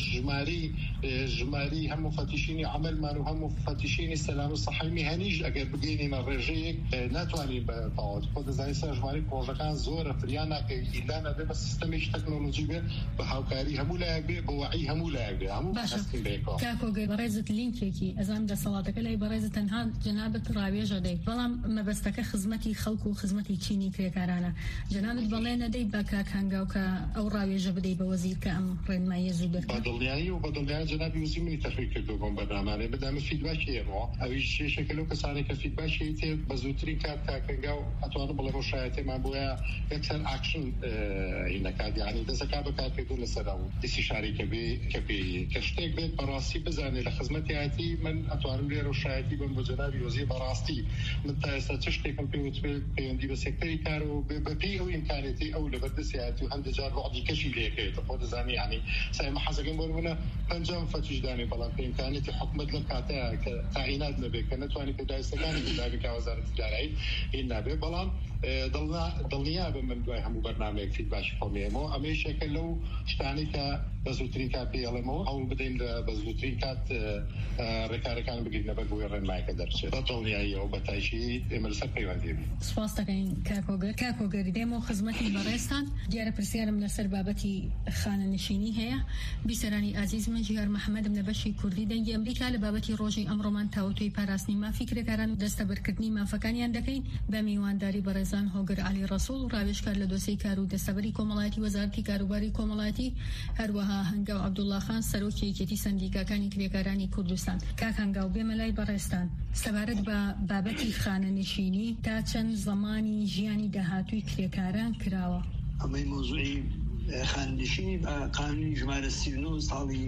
ژماری هەموو فەتیشینی عملمان و هەموو فەتیشینی سەلام و سەحەی میهەنیش ئەگەر بگەینە ڕێژەیەک ناتوانین بە تەواو خۆ دەزانین سەر ژماری پرۆژەکان زۆرە فریان ناکەی ئیلا نەبێ بە سیستەمێکی تەکنۆلۆژی بێت بە هاوکاری هەموو لایەک بێ بە وەعی هەموو لایەک بێ هەموو هەستین بێکەوە کاکۆگەر بەڕێزت لینکێکی ئەزانم دەسەڵاتەکە لای بەڕێزت تەنها جەنابەت ڕاوێژە دەی بەڵام مەبەستەکە خزمەتی خەڵکو و خزمەتی چینی کرێکارانە جەنابەت بەڵێ نەدەی بە کاک هەنگاو کە ئەو ڕاوێژە بدەی بە وەزیر کە ئەم ڕێنماییە زوو بکات بەدڵنیایی و بەدڵنیایی جەنابی وەزیر منی تەخوی کردو بۆم بەنامانێ بدەمە فیدباکی ئێمە ئەویش شێشەکە لەو کەسانێک کە فیدباکی تێ بە زووترین کات کاک هەنگاو ئەتوانم بڵێ ڕۆژایەتێمان بۆیە یەکسەر ئاکشن هینەکات یعنی دەسەکا بەکارکردن لەسەر ئەو دەسیشارێکە بێ کە پێی کە شتێک بێت بەڕاستی بزانێت لە خزمەتیاتی من ئەتوانم لێ ڕۆژایەتی بم بۆ جەنابی وەزیر بەڕاستی من تا ئێستا چ شتێکم پێوت پەیوەندی بە سێکتەری کار و بەپێی ئەو ئیمکانێتی ئەو لەبەردەستیاتی و هەندێک جار ڕۆحی کەشی لێکێت خۆ دەزانی یعنی سایمە حەزەکەم بۆ نمونە پەنجام فەتیشدانی بەڵام پێ ئیمکانێتی حکومەت لەم کاتەیە کە تاعینات نەبێت کە نەتوانێت پێداویستەکانی دابێت وەزارەتی دارایی هین نابێ بەڵام دڵنیا بە من دوای هەموو بەرنامەیەک فیدباکی خۆمێمەوە ئەمەیشێکە لەو شتانی کە بە زووترین کات پێڵێمەوە هەوڵ بدەین بە زووترین کات ڕێکارەکان بگرین لەبەر بۆی ڕێنمایەکە دەرچێت بە دڵنیاییەوە بە تایشی ئێمە لەسەر پەیوەندی بین. سپاس دەکەین کاکۆگەر دێمەوە خزمەتی بەڕێستان دیارە پرسیارم لەسەر بابەتی خانەنشینی هەیە بیسەرانی ئازیز من ژیار محەممەدم لە بەشی کوردی دەنگی ئەمریکا لە بابەتی ڕۆژی ئەمڕۆمان تاوتۆی پاراستنی مافی کرێکاران دەستەبەرکردنی مافەکانیان دەکەین بە میوانداری بەڕێزان هۆگر علی ڕەسوڵ و ڕاوێژکار لە دۆسەی کار و دەستەبەری کۆمەڵایەتی وەزارەتی کاروباری کۆمەڵایەتی هەروەها هەنگاو عەبدوڵڵا خان سەرۆکی یەکێتی سەندیکاکانی کرێکارانی کوردستان. کاک هەنگاو بێمە لای بەڕێستان سەبارەت بە بابەتی خانەنشینی تا چەند زەمانی ژیانی داهاتووی کرێکاران کراوە. ئەمەی مۆزوعی خانەنشینی بە قانونی ژمارە 39 ساڵی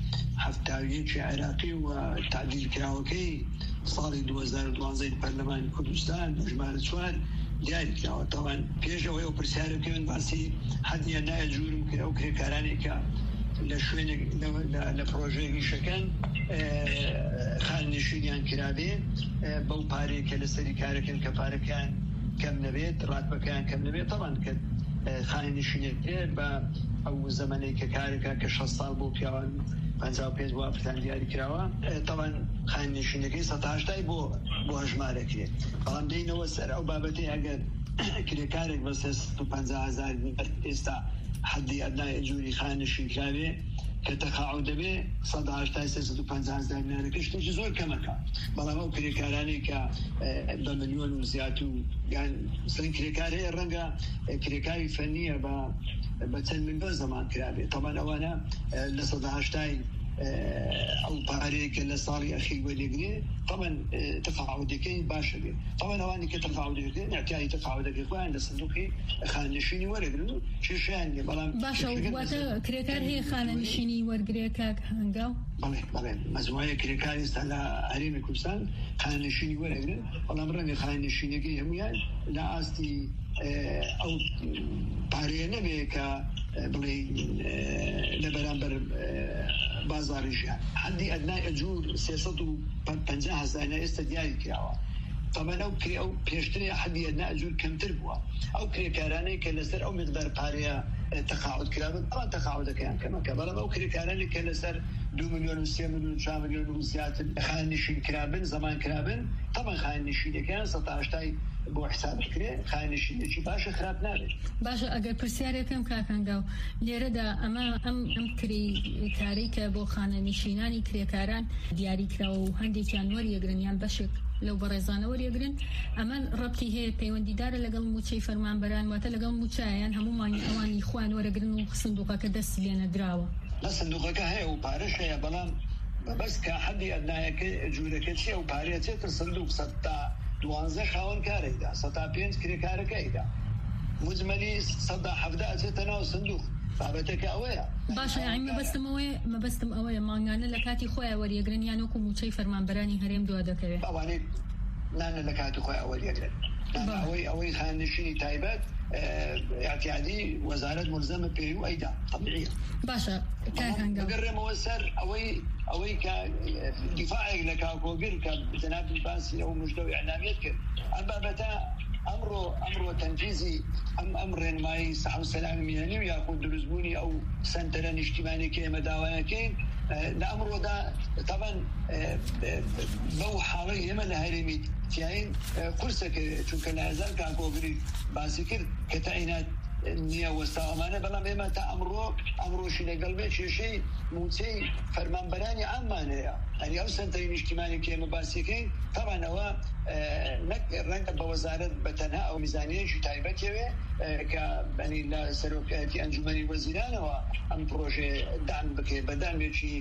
71 عێراقی و تعدیل کراوەکەی ساڵی 2012 پەرلەمانی کوردستان ژمارە 4 دیاری کراوە. تاوان پێش ئەوەی ئەو پرسیارەکەن باسی حەدیە نایە جوورم کرد ئەو کرێکارانێکە لە شوێنێک لە پرۆژەیەکی شەکەن خانەنشینیان کرابێ بەو پارێکە لەسەری کارەکەن کە پارەکان کەم نەبێت ڕاتبەکان کەم نەبێت تاوان کە خانەنشینێک بە ئەو زەمانەی کە کارەکە کە 6 ساڵ بۆ پیاوان 55 بۆ ئەفتان دیاری کراوە تاوان خانەنشینەکەی 180 بۆ هەژمارە کرێت بەڵام دێنەوە سەر ئەو بابەتی ئەگەر کرێکارێک بە 350,000 ئێستا حدی ئەدنای ئەجووری خانەنشین کراوێ کە تەقاعود دەبێ 180,000 نانەکە شتێکی زۆر کەمەکە بەڵام ئەو کرێکارانی کە بە ملیۆن و زیات و یان سەرین کرێکار هەیە ڕەنگە کرێکاری فەنیە بە چەند ملیۆن زەمان کرابێت تەمان ئەوانە لە 180 ئەو پارەیەکە لە ساڵی ئەخیر وەرێگرێ تەمان تەقاعودەکەی باشە بێت تەمان ئەوانی کە تەقاعودەکەن احتیاجی تەقاعودەکەی خۆیان لە سندوقی خانەنشینی وەرەگرن و کێشیان نیە بەڵام باشە واتە کرێکار هەیە خانەنشینی وەرگرێ کاک هەنگاو بەڵێ مەجموعەیە کرێکاری ئێستا لە هەرێمی کوردستان خانەنشینی وەرەگرن بەڵام ڕەنگە خانەنشینەکەی هەمویان لە ئاستی ئەو پارەیە نەبێ کە بڵێ لە بەرامبەر بازاری ژیان حدی ئەدنای ئەجوور 350,000 ئێستا دیاری کراوە تەمان ئەو پێشترێ حدی ئەدنای ئەجوور کەمتر بووە ئەو کرێکارانەی کە لەسەر ئەو مقدار پارەیە تەقاعود کرابن ئەوان تەقاعودەکەیان کەمەکە بەڵام ئەو کرێکارانی کە لەسەر 2 ملیۆن و 3 ملیۆن 4 ملیۆن و زیاتر خانەنشین کرابن زەمان کرابن تەمان خانەنشینەکەیان 180 بۆ حساب کرێ خانەنشینێکی باشە خراپ نابێت. باشە ئەگەر پرسیارێکم کاک هەنگاو لێرەدا ئەمە ئەم کرێکارەی کە بۆ خانەنشینانی کرێکاران دیاری کراوە و هەندێکیان وەریەگرن یان بەشێک لەو بەڕێزانە وەرێگرن ئەمە ڕەبتی هەیە پەیوەندیدارە لەگەڵ موچەی فەرمانبەران واتە لەگەڵ موچایان هەموومان ئەوانی خوان وەرەگرن و سندوقەکە دەست لێنە دراوە لە سندوقەکە هەیە و پارەش هەیە بەڵام بەس کە حەدی ئەدنایەکە جوورەکە چیە و پارەیە چێتە سندوق 12 خاوەن کارێکدا 5 کرێکارەکەیدا مجمەلی 170 ئەچێتە ناو سندوق بابەتەکە ئەوەیە باشە یعنی مەبەستم ئەوەیە مانگانە لە کاتی خۆیان وەریەگرن یان وەکو موچەی فەرمانبەرانی هەرێم دوا دەکەوێت ئەوانەی نانە لە کاتی خۆیان وەریەگرن ئەوەی خانشینی تایبەت اعتیادی وەزارەت ملزەمە پێی و ئەیدا طبیعیە باشە بگەڕێمەوە سەر ئەوەی کە دیفاعێک لە کاکۆگر کە جەنابی باسی ئەو مژدە و ئیعلامیەت کرد ئەم بابەتە ئەمڕۆ تەنفیزی ئەم ڕێنمایی سەحە و سەلامی میهەنی و یاخود دروستبوونی ئەو سەنتەرە نیشتیمانێکی ئێمە داوایەکەین لە ئەمڕۆدا تەبەن بەو حاڵەی ئێمە لە هەرێمی تیاین قورسەکە چونکە لە هەزار کاکۆگری باسی کرد کە تەعینات نییە وەستاوەمانە بەڵام ئێمە تا ئەمڕۆشی لەگەڵ بێ کێشەی موچەی فەرمانبەرانی ئامانەیە ئەنی ئەو سەنتەری نیشتیمانی کە ئێمە باسیەکەین تەبانەوە نەک ڕەنگە بە وەزارەت بەتەنها ئەو میزانیەیەکی تایبەتەوێ کە بەنی لە سەرۆکایەتی ئەنجومەنی وەزیرانەوە ئەم پرۆژێ دان بکێ بەدانێکی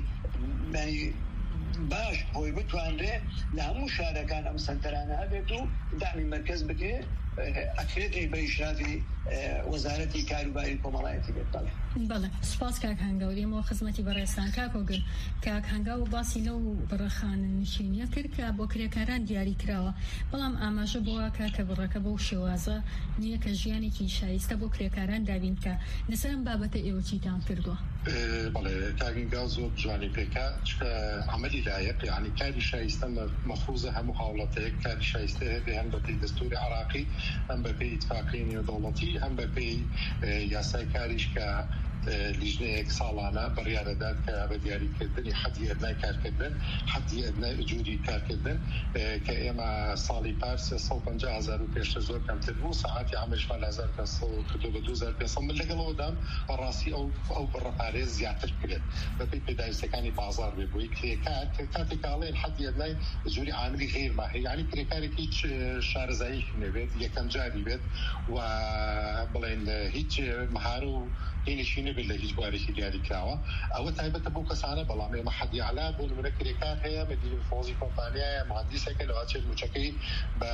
باش بۆی بتوانرێ لە هەموو شارەکان ئەم سەنتەرانە هەبێت و دامی مەرکەز بکێ ئەکرێتی بە ئیشرافی وەزارەتی کاروباری کۆمەڵایەتی بێت بەڵێ سوپاس کاک هەنگاو ئێمەوە خزمەتی بەڕێستان کاکۆگر کاک هەنگاو باسی لەو بڕەخانە نشینیە کرد کە بۆ کرێکاران دیاری کراوە بەڵام ئاماژە بۆە کاکە بڕەکە بەو شێوازە نییە کە ژیانێکی شایستە بۆ کرێکاران دابین کە لەسەر ئەم بابەتە ئێوە چیتان کردووە بەڵێ کاگینگاو زۆر جوانی پێکا چکە عملی لایەق یعنی کاری شایستە مەفروزە هەموو هاوڵاتەیەک کاری شایستە هەبێ هەم بەپێی دەستوری عراقی هەم بەپێی ئیتفاقی نێودەوڵەتی هەم بەپێی یاسای کاریش کە لیژنەیەک ساڵانە بڕیارەدات کە بە دیاریکردنی حەدی ئەدنای کارکردن حەدی ئەدنای ئوجوری کارکردن کە ئێمە ساڵی پارس 150,000 و پێشتر زۆر کەمتر بوو ساعتی عملشمان لە 1500 کردو بە 2500 من لەگەڵەوەدام بەڕاستی ئەو بڕەپارێز زیاتر کرێت بەپێی پێداویستەکانی بازار بێ بۆی کرێکار کاتێکاڵێن حەدی ئەدنای ئوجوری عاملی غیر ماهی یعنی کرێکارێکی هیچ شارەزاییش نەبێت یەکەم جاری بێت و بڵێن هیچ مەهارە و هینشی نەبێت لە هیچ بوارێکی دیاری کراوە ئەوە تایبەتە بۆ کەسانە بەڵام ئێمە حەدی عەلا بۆ نمونە کرێکار هەیە مدیری فۆزی کۆمپانیایە مهندسێکە لەواتێت موچەکەی بە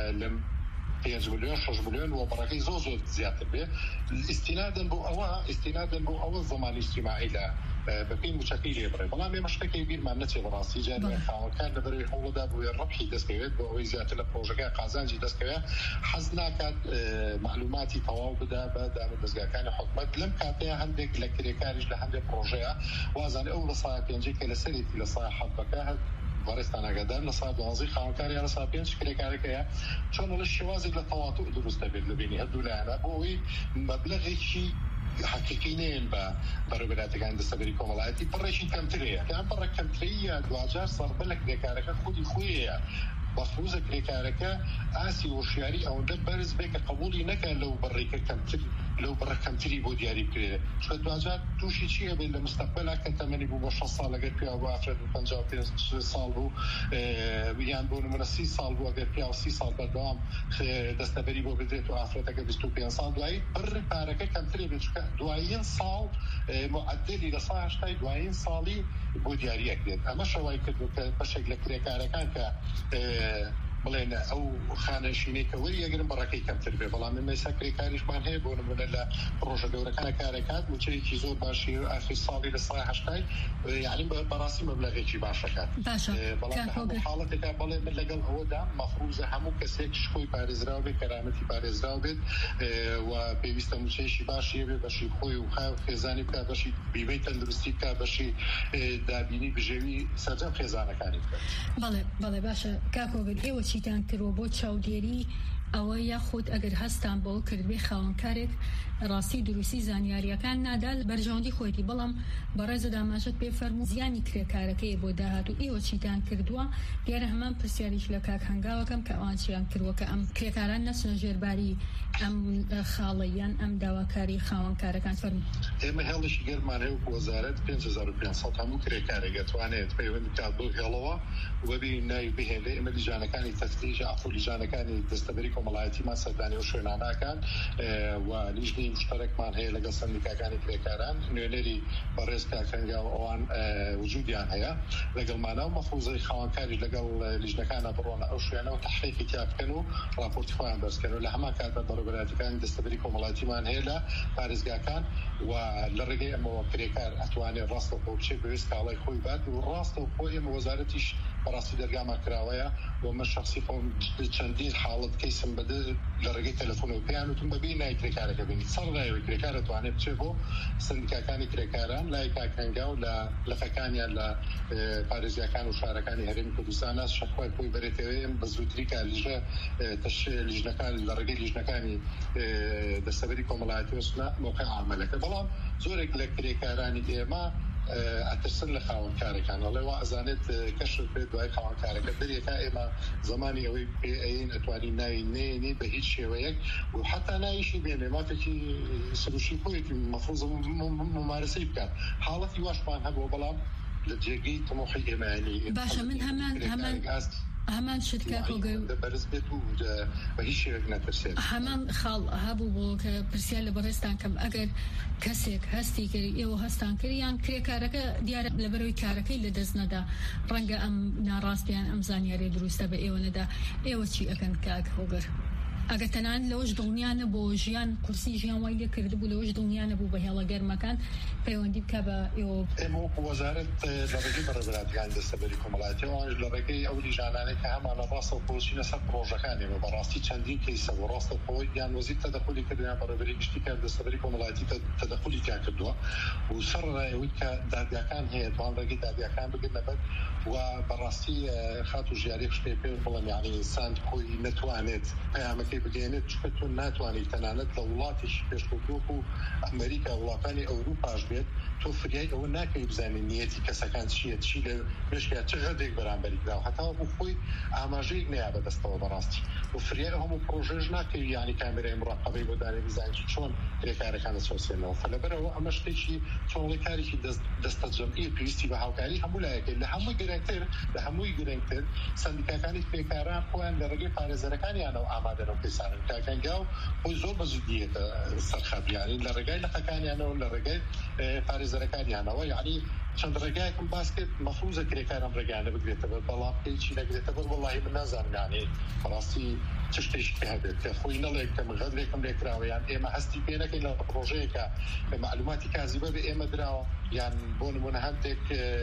5 ملیۆن 6 ملیۆن و بەڕەکەی زۆر زیاتر بێ ئیستینادن بۆ ئەوە زەمانی اجتیماعی لە بەپێی موچەکەی لێ بڕێ بەڵام ئێمە شتێکی بیرمان نەچێ بەڕاستی جارێ خاوەنکار لەبەرەوەی هەوڵەدا بۆیە ڕەبحی دەستکەوێت بۆ ئەوەی زیاتر لە پرۆژەکە قازانجی دەستکەوێت حەز ناکات معلوماتی تەواو بدا بە دامە دەستگاکانی حکومەت لەم کاتەیە هەندێک لە کرێکاریش لە هەندێک پرۆژەیە وازانێ ئەو لە سایە پێنجەی کە لەسەرێتی لە سایە حەبەکە بەڕێستان ئاگادار لە سا 12 خاوەنکاری لە سا 5 کرێکارەکەیە چۆن لە شێوازێک لە تەواو دروستە بێت لەبینی هەردوو لایەنە بۆ ئەوەی مەبلەغێکی حقیقی نێن بە بەڕێوەبەراتەکان دەستەبەری کۆمەڵایەتی پڕێکی کەمترەیە کە ئەم پڕە کەمتریە دوجار سەربە لە کرێکارەکە خودی خۆیەیە بەفروزە کرێکارەکە ئاسی وەشیاری ئەوەندە بەرز بێ کە قبولی نەکە لەو بەڕێکە کەمتر لەو بڕە کەمتری بۆ دیاری بکرێت چکە دوجار تووشی چیە بێت لە مستەقبەلا کە تەمەنی بوو بە 6 ساڵ ئەگەر پیا بۆ 55 ساڵ بوو یان بۆ نمونە 30 ساڵ بوو ئەگەر پیا 30 ساڵ بەردەوام دەستەبەری بۆ بدرێت و ئافرەتەکە 25 ساڵ دوایی بڕی پارەکە کەمترێ بێت چکە دوایین ساڵ معدلی لە سا 8 دوایین ساڵی بۆ دیاریەک دێت ئەمە شەوای کردو کە بەشێک لە کرێکارەکان کە بڵێن ئەو خانەشینێکە وەری ئەگەرم بەڕەکەی کەمتر بێ بەڵام ئێمە کرێکاریشمان هەیە بۆ نمونە لە پرۆژە گەورەکانە کارەکات موچەیەکی زۆر باشی ئاخر ساڵی لە سای 8 یعنی بەڕاستی مەبلەغێکی باشەکات بەڵام حاڵەتێکا بڵێ من لەگەڵ ئەوەدا مەفروزە هەموو کەسێک شخۆی پارێزراو بێت کەرامەتی پارێزراو بێت و پێویستە موچەیەکی باشی بێ بەشی خۆی و خێزانی بکە بەشی بیبەی تەندروستی بکە بەشی دابینی بژێوی سەرجەم خێزانەکانی بکە بەڵێ باشە کاکۆگر ئێوە چیتان کردوە بۆ چاودێری ئەوە یاخود ئەگەر هەستان بەوە کردبێ خاوەنکارێک ڕاستی دروستی زانیاریەکان نادا بەرژەوەندی خۆیتی بەڵام بەڕێزە داماژت پێ فەرموو زیانی کرێکارەکەی بۆ داهاتوو ئێوە چیتان کردووە دیارە هەمان پرسیاریش لە کاک هەنگاوەکەم کە ئەوان چیان کردووە کە ئەم کرێکاران نەچنە ژێرباری ئەم خاڵەیان ئەم داواکاری خاوەنکارەکان فەرموو ئێمە هێڵشی گەرمان هەیە وەزارەت 5500 هەموو کرێکارێک دەتوانێت پەیوەندی بکات بۆ هێڵەوە و ببینین ناوی بهێنێ ئێمە لیژانەکانی تەفتیش ئافۆ لیژانەکانی دەستەبەری کۆمەڵایەتیمان سەردانی و شوێناناکان و لیژنەی مشتەرەکمان هەیە لەگەڵ سەندیکاکانی کرێکاران نوێنەری بەڕێز کاکەنگا و ئەوان وجودیان هەیە لەگەڵمانە و مەفروضەی خاوەنکاریش لەگەڵ لیژنەکانە بڕۆنە ئەو شوێنە و تەحقیقی تیا بکەن و راپۆرتی خۆیان بەرزکەن و لە هەمان کاتدا بەڕێوەبەرایەتەکانی دەستەبەری کۆمەڵایەتیمان هەیە لە پارێزگاکان و لە ڕێگەی ئەمەوە کرێکار ئەتوانێت ڕاستەوخۆ بچێت بەوێست کاڵای خۆی بات و ڕاستەوخۆ ئێمە وەزارەتیش بەڕاستی دەرگامان کراوەیە و من شخصی خۆم چەندین حاڵەت کەیسم بەدە لە ڕێگەی تەلەفۆنەوە پێیان وتم بەبێ نای کرێکارەکە بینیت سەر لایەوەی کرێکار دەتوانێت بچێت بۆ سندیکاکانی کرێکاران لای کاکەنگا و لە لەفەکانیان لە پارێزیەکان و شارەکانی هەرێمی کوردستانە شەکوای خۆی بەرێتەوەی بە زووتری کا لیژە لیژنەکان لە ڕێگەی لیژنەکانی دەستەبەری کۆمەڵایەتی وەسنە موقع عملەکە بەڵام زۆرێک لە کرێکارانی ئێمە ئەترسن لە خاوەنکارەکان ئەڵێ وا ئەزانێت کەشف پێ دوای خاوەنکارەکە دەرێکا ئێمە زمانی ئەوەی پێ ئەین ئەتوانی ناوی نێنی بە هیچ شێوەیەک و حتا ناویشی بێنێ ماتێکی سروشی خۆیەکی مەفروض ممارسەی بکات حاڵەتی واشمان هەبوو بەڵام لە جێگەی تەمۆحی ئێمانی باشە من هەمان شتکە کۆگەر بەرز بێت و بە هیچ شێوەیەک نەترسێت هەمان خاڵ هەبوو بۆ کە پرسیار لە بەڕێستان کەم ئەگەر کەسێک هەستی کردی ئێوە هەستان کردیان کرێکارەکە دیارە لەبەرەوەی کارەکەی لە دەست نەدا ڕەنگە ئەم ناڕاستیان ئەم زانیاری دروستە بە ئێوە نەدا ئێوە چی ئەکەن کاک هۆگەر ئەگە تەنان لەوەش دڵنیانە بۆ ژیان کورسی ژیان وای لێ کردبوو لەوەش دڵنیانە بوو بە هێڵە گەرمەکان پەیوەندی بکە بە ئێوە ئێمە وەکو وەزارەت لە ڕێگەی بەڕێوەبەرایەتیەکانی دەستەبەری کۆمەڵایەتی ئەوانش لە ڕێگەی ئەو لیژانانەی کە هەمان لە ڕاستەوخۆ چینە سەر پرۆژەکانێمە بەڕاستی چەندین کەیسە بۆ ڕاستەوخۆ یان وەزیر تەدەخولی کردیان بەڕێوەبەری گشتی کار دەستەبەری کۆمەڵایەتی تەدەخولی تیا کردووە و سەر ڕایەوەی کە دادگاکان هەیە توان ڕێگەی دادگاکان بگرنە بەر و بەڕاستی خات و ژیاری شتێ پێ بڵێم یعنی ئینسان خۆی نەتوانێت پەیامەکەی بگەێنێت چکە تۆ ناتوانیت تەنانەت لە وڵاتێکی پێشکەوتووەک و ئەمریکا وڵاتانی ئەوروپاش بێت تۆ فریای ئەوە ناکەی بزانێت نیەتی کەسەکان چیە چی لە مشکات چه هەردێک بەرامبەری کراوە هەتا بۆ خۆی ئاماژەیەک نیا بەدەستەوە بەڕاستی و فریای هەموو پرۆژێژ ناکەوی یعنی کامێرای مڕاقەبەی بۆ دانێ بزانیت چۆن کرێکارەکان دەسۆسێنەوە لەبەرەوە ئەمە شتێکی چۆڵی کارێکی دەستە جەمعی پێویستی بە هاوکاری هەموو لایەکەی لە هەمووی گرنگتر لە هەمووی گرنگتر سندیکاکانی کرێکاران خۆیان لە ڕێگەی پارێزەرەکانیانەوە ئامادەنەوە پێسانن کاکەنگا و خۆی زۆر بە زودیەتە سەرخەبیانی لە ڕێگای لەقەکانیانەوە لە ڕێگای پارێزەرەکانیانەوە یعنی چەند ڕێگایەکم باس کرد مەفروضە کرێکارم ڕێگانە بگرێتەوە بەڵام پێیچی نەگرێتەوە وەڵاهی من نازانم یعنی بەڕاستی چ شتێکی پێ هەبێت کە خۆی نەڵێک کە مغەدرێکم لێکراوە یان ئێمە هەستی پێ نەکەین لە پرۆژەیەکە معلوماتی کازیبە بە ئێمە دراوە یان بۆ نمونە هەندێک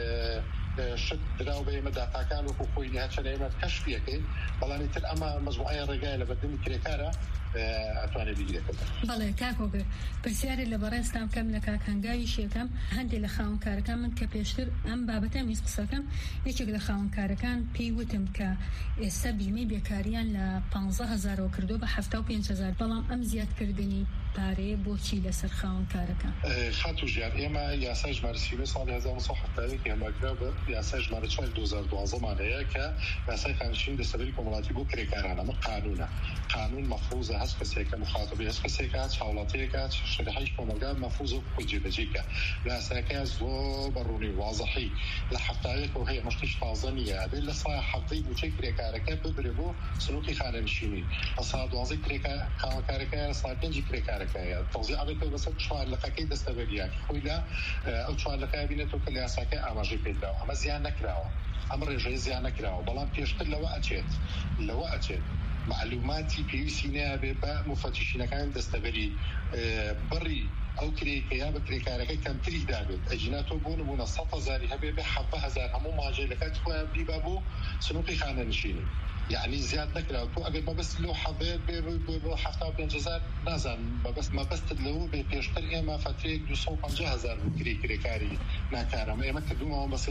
شت دراو بە ئێمە داتاکان وەکو خۆی نهاتچەنە ئێمە کەشفیەکەین بەڵامی تر ئەمە مەزموعەیە ڕێگایە لە بەردەمی کرێکارە ئەتوانێت بگرێتەوە. بەڵێ کاکۆگەر پرسیارێک لە بەڕێستان کەم لە کاک هەنگاوی شێکەم هەندێک لە خاوەنکارەکان من کە پێشتر ئەم بابەتە میز قسەکەم یەکێک لە خاوەنکارەکان پێی وتم کە ئێستا بیمەی بێکاریان لە 15,000ەوە کردو بە 75,000 بەڵام ئەم زیادکردنی پارەیە بۆچی لەسەر خاوەنکارەکان خات و ژیان ئێمە یاسای ژمارە 30 ساڵی 1970 هێماگرا بە یاسای ژمارە 4 2012 مان هەیە کە یاسای خانشین دەستەبەری کۆمەڵایەتی بۆ کرێکاران ئەمە قانونە قانون مەفروضە هەست کەسێکە مخاطبی هەست کەسێکە هاوڵاتیەکە شەریحەی کۆمەلگا مەفروضە خۆی جێبەجێکە لە یاساکە زۆر بەڕوونی وازەحی لە هەفتایەکەوە هەیە مەشتیش تازە نییە بێت لە سای هەفتەی بوچەی کرێکارەکە ببرێ بۆ سنووکی خانەنشینی لە سا 12 خاوەنکارەکە سا 5 کرێکارەکەیە تەوزیع ئەبێتەوە بەسەر چوارلقەکەی دەستەبەریە خۆی لە ئەو چوارلقەیە بینێتەوە کە لە یاساکە ئاماژەی پێدراوە ئەمە زیان نەکراوە ئەمە ڕێژەی زیان نەکراوە بەڵام پێشتر لەوە ئەچێت معلوماتی پێویستی نابێ بە مفتشینەکان دەستەبەری بڕی ئەو کرێکەیە بە کرێکارەکەی کەمتری دابێت ئەجیناتۆ بۆ نمونە 100,000 هەبێ بە 70,000 هەموو ماژەیەکات خۆیان بیبا بۆ سنووقی خانەنشینی يعني زياد نكره تو اگر ما بس لو حبيت ب 75,000 نازن ما بس تدلو بيشتري ما فتريك 250,000 كريكاري ناكارم اما كدوما بس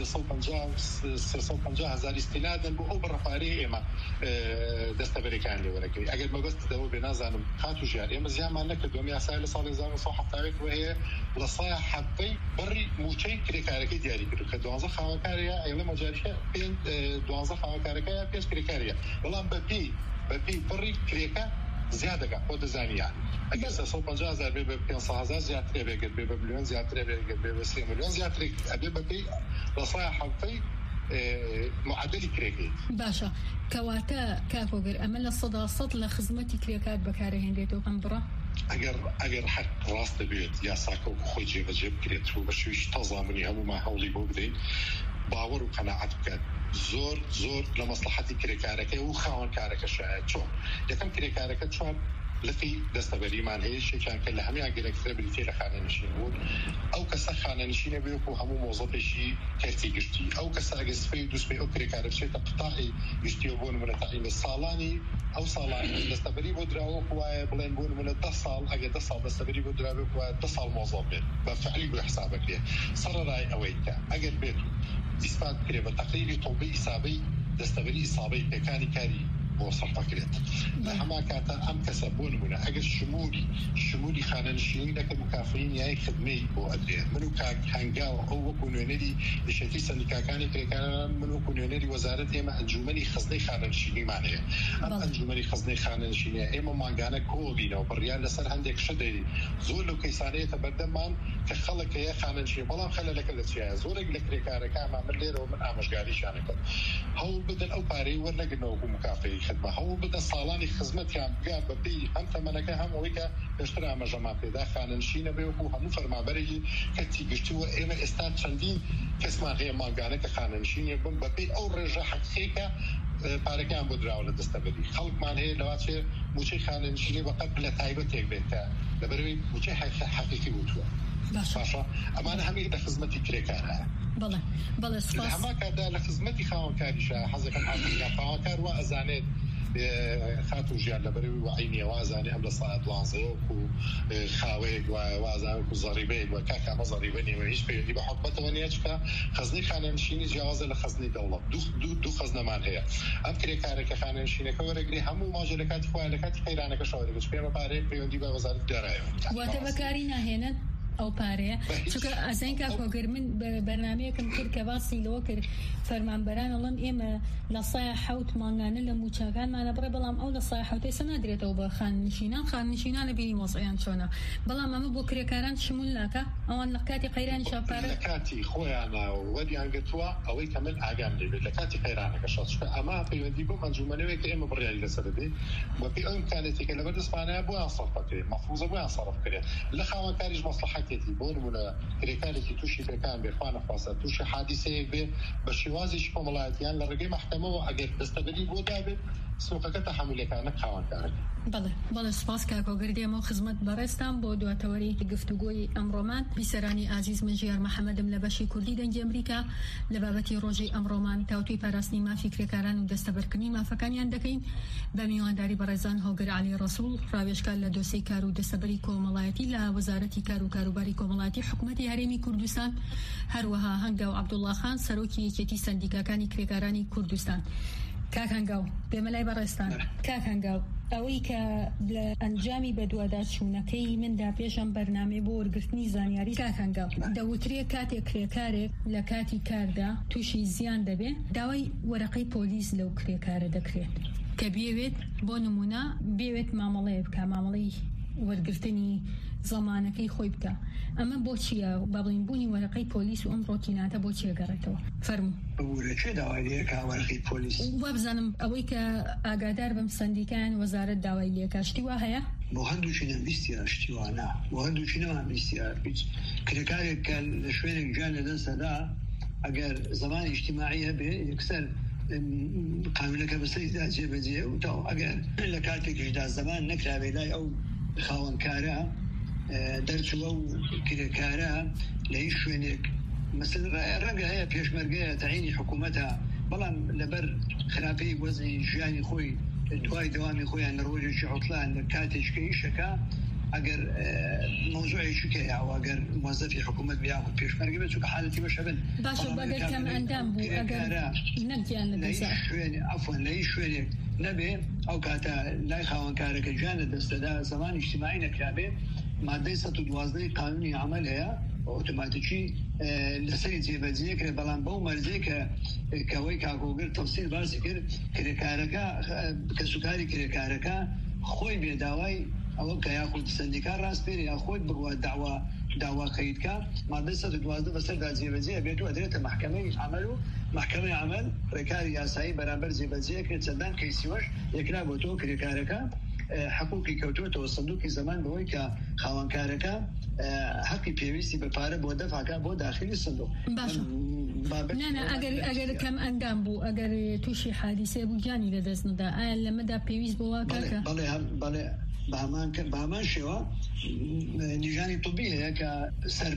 150,000 استنادا بأوبر فاري اما دستبريكان لي ولكن اگر ما بس تدلو بنازن خاتو جاري اما زياد ما نكدوم يا سائل صار زمان صح تاريخ وهي لصايح حبي بري موشي كريكاري دياري كدوانزا خاوكاريا ايلا مجاريه بين دوانزا خاوكاريا بيش كريكاريا والله ببي بري كريكا زيادة قد زانية أجل 150,000 بيبقى 500,000 زيادة بيبقى مليون زيادة بيبقى 100 مليون زيادة بيبقى لصايا حبي معدل كريكي باشا كواتا كافوغر أمل الصداصات لخدمتي كريكات بكارهين ديتو قنبرة اگر حق راست بيت يا ساكو خوي جيب كريتو باش تضامني هم ما حولي بودين باور وقناعت بكات زور لمصلحتي كريكاركه وخاون كاركه شاهد شو يتم كريكاركه شو لفي دستبري مان هيش كان كله هم يقدر اكثر بالتي خانه نشينود او كسخانه نشينه بيكو هم موظف شيء كرتي قشتي او كساجس في دوس بي اوكري كارب شيء تقطعي يشتيوبون من تعيين الصالاني او صالاني دستبري بدراو كوا بلين بون من اتصال اجي اتصل دستبري بدراو كوا اتصل موظف بفعلي بحسابك ليه صار راي اويكا اجي بيتو اثبات كريبه تقريري طبي حسابي دستبري اصابي كاني كاري وصفة كريت لحما كاتا أم كسبون منا أجل شمولي خاننشين لك مكافئين ياي خدمي بو أدري منو كهنجاو أو وكونونيري لشتي سندكاكاني كريكانا منو كونونيري وزارة إما أنجومني خزني خاننشيني معناه أم أنجومني خزني خاننشيني إما مانجانا كولينا وبريال لسر عندك شدي زول لو كيسانية تبردمان كخلق يا خاننشين بلام خلى لك الأشياء زورك لك كريكانا كام عمل ليرو ومن أمش قالي شانك هو بدل أو باري ورنجنو مكافئ خدمة هو بدأ صالاني خدمت يعني قام بدي هم ثمنك هم ويكا اشترى مجمع في داخل نشينا بيوكو هم فرما بري كتي قشتوا إما استاد شندين كسمة غير ما قالك خان نشينا بن بدي أو رجع حقيقة باركان بدرا ولا دستبدي خلق مان هي لواتش موشي خان نشينا بقبل تايبتك بيتا لبروي موشي حقيقي وتوا باشا أما أنا هم يقدر خدمتي كريكارها بله سپاس همه كده لخدمتي خاونكاريشا حزك الحقيقة خاونكار وأزانات خاتو جيان لبروي وعيني وازاني أم لصاعد لانزيوك وخاويك وازانيك وزريبيك وكاكا مزريبيني وهيش بيدي بحكمته ونياتشكا خزني خانه نشيني جوازه لخزني دولة دو خزنه مان هي أم كريكارك خانه نشيني كورقري همو ماجلكات خوالكات خيرانك شوارك شبيما باري بيوندي بوزارة درايو واتبكارينا هنا او پاره چون از این که کوگر من برنامه کم کرد که واسی لوکر فرمانبران الله ایم لصايح حوت مانگانه لموچاکان ما نبره بلام او لصايح حوت سنادرت او بخان نشینان بینی وضعیان شونه بلام ما بو کرکاران شمول لکه اوان لکاتی قیران شاپاره لکاتی خویانا ودی انگتوا اوی کامل اگام دی لکاتی قیرانه کشاش اما پیوندی بو منجومنه وی که ام بریالی لسردی و بی امکاناتی که لبد اسپانیا بو انصرفته مفروضه بو انصرف کرد لخوان کاریج مصلحه بون ولا كريكالي كي توشي كان بخانه خاصه توشي حادثه بشوازي شكو ملايتيان لرقي محكمه واجر تستبدي بودابه سوق كتحمل كان خوان كان بله سپاس که کوگردی ما خدمت برستم با دو توری گفتگوی امرومان بیسرانی عزیز مجیار محمد ملبشی کردی دنج امریکا لبابتی روزی امرومان توتی پرسنی ما فکر کردن و دستبرکنی ما فکانیان دکین به میوانداری برزان هوگر علی رسول راویشکال لدوسی کارو دستبری کوملایتی لوزارتی کارو کاروباری کوملاتی حکومتی هرمی کردستان هر وها هنگاو عبدالله خان سروکی یکی سندیکاکانی کرکارانی کردستان كاكانغاو بملاي برستان كاكانغاو اوي كا انجامي بدوادات شونكي من دا بيشم برنامج بورغتني زانياري كاكانغاو دوتري كاتي كريكاري لكاتي كاردا توشي زيان دبي داوي ورقي بوليس لو كريكار دكريت كبيوت بونمونا بيوت معامله كمعامله ورغتني زمانكي خويبكا اما بوچيا بابلين بوني ورقي بوليس وام روتيناتا بوچيا غرتو فرمو ولا چه داوایه که ورقی پلیس وابزانم اوی که آگادار بم سندیکان وزارت داوایه کاشتی واه مهندو چینم بیستیار اشتیوانا مهندو چینم بیستیار بیش کرکاری کل شوینگ جان دن صدا اگر زمان اجتماعی به یکسر قانون که بسیار داده بده و تا اگر لکاتی که در زمان نکرده لای او خوان کاره درچو کرکاره لای شوینگ مثلا رجع هي بيشمرجة تعيني حكومتها بەڵام لەبەر خراپەی وەزعی ژیانی خۆی دوای دەوامی خۆیان لە ڕۆژێکی عوتڵان لە کاتێککە ئیشەکە ئەگەر مۆزوعێکی کەیاوە ئەگەر موظفی حکوومەت بیاخ پێشمەرگە بێت چونکە حالەتی بەشە بن باشە بەگەر کەم ئەندام بوو ئەگەر نەگیان لەی شوێنێک نەبێ ئەو کاتە لای خاوەنکارەکە گیانە دەستەدا زەمان اجتماعی نەکرابێ مادەی 112 قانونی عمل هەیە ئۆتۆماتیکی لەسەری جێبەجێکرێ بەڵام بەو مەرجەی کەوەی کاکۆگر تەفسیل باسی کرد کرێکارەکە کەسوکاری کرێکارەکە خۆی بێداوای ئەوە کە یاخود سندیکا ڕاستپێری یا خۆی بڕوە داوا قەیدکە مادەی 112 بەسەردا جێبەجێ بێت و ئەدرێتە محکەمەی عمل و محکەمەی عمل ڕێکاری یاسایی بەرامبەر جێبەجێکرێت چەندان کەیسیوەش یەکرا بۆ تۆ کرێکارەکە حقوقی کەوتوێتەوە سندوقی زەمان بەوەی کە خاوەنکارەکە حقی پێویستی بە پارە بۆ دەفعکە بۆ داخلی سندوق. ئەگەر کەم ئەندام بوو ئەگەر تووشی حادیسێ بوو گیانی لەدەست نەدا ئایا لەمەدا پێویست بۆ واکەکە بەڵێ بەهمان شێوە نیژانی طبی هەیە کە سەر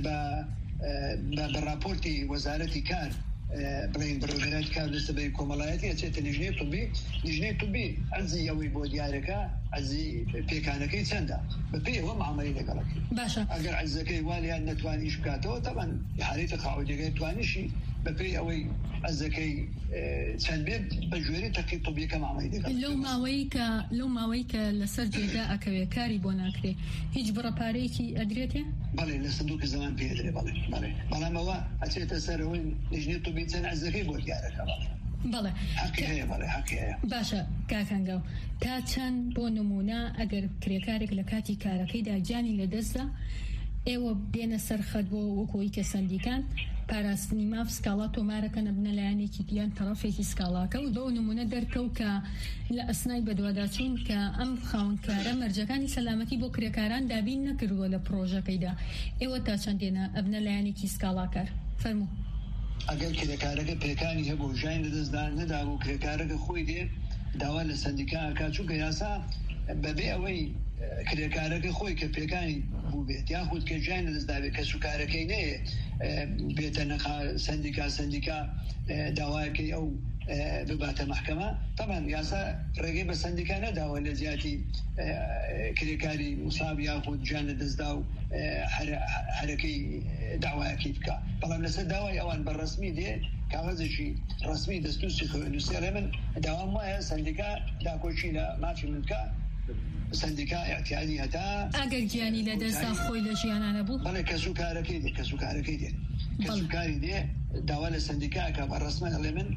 بە راپۆرتی وەزارەتی کار بڵین بڕۆژێنەتی کار دەستە بە کۆمەڵایەتی ئەچێتە لیژنەی طبی ئەرزی ئەوەی بۆ دیارەکە ئەرزی پێکانەکەی چەندە بەپێی ئەوە معامەلی لەگەڵەکەی باشە ئەگەر عەرزەکەی والیان نەتوانیش بکاتەوە تەبەن حالەتە قاعدەکەی توانیشی بەپێی ئەوەی عەرزەکەی چەند بێت بە ژێری تەقی طبیەکە معامەلی لەگەڵ لەو ماوەی کە لەسەر جێگا ئەکەوێ کاری بۆ ناکرێ هیچ بڕەپارەیەکی ئەدرێتێ؟ بەڵێ لە سندوقی زەمان پێدرێ بەڵام ئەوە ئەچێتە سەرەوەی لیژنەی طبی چەند عەرزەکەی بۆ دیارەکە بەڵێ حەقی هەیە باشە کاکەنگاو تا چەند بۆ نمونە ئەگەر کرێکارێک لە کاتی کارەکەیدا گیانی لەدەستدا ئێوە بێنە سەرخەت بۆ وەکۆی کە سندیکان پاراستنی ماف سکاڵا تۆمارەکە نەبنە لایەنێکی دیان تەڕەفێکی سکاڵاکە و بۆ نمونە دەرکەوت کە لە ئەسنای بەدواداچوون کە ئەم خاوەنکارە مەرجەکانی سەلامەتی بۆ کرێکاران دابین نەکردووە لە پرۆژەکەیدا ئێوە تا چەندێنە ئەبنە لایەنێکی سکاڵاکار فەرموو ئەگەر کرێکارەکە پێکانی هەبوو ژیان لەدەستدا نەدابوو کرێکارەکە خۆی دێ داوا لە سندیکاکە چووکە یاسا بەبێ ئەوەی کرێکارەکە خۆی کە پێکانی بوو بێت یاخود کە ژیان لەدەستدابێت کە سوکارەکەی نەیە بێتە نەخا سندیکا داوایەکەی ئەو بباتە محکەمە طبعا یاسا ڕێگەی بە سندیکا نەداوە لە زیاتی کرێکاری مصاب یاخود ژیان لەدەستدا و حرەکەی داوایەکەی بکە بەڵام لەسەر داوای ئەوان بە ڕسمی دێ کاغەزێکی ڕسمی دەستوسی نووسێرە من داوام وایە سندیکا داکۆچی لە مافی من بکە سندیکا احتیاجی هەتا ئەگەر گیانی لەدەستا خۆی لە ژیانانە بوو بەڵێ کەسوکارەکەی دێ کەسوکاری دێ داوا لە سندیکاکە بە ڕسمە ئەڵێ من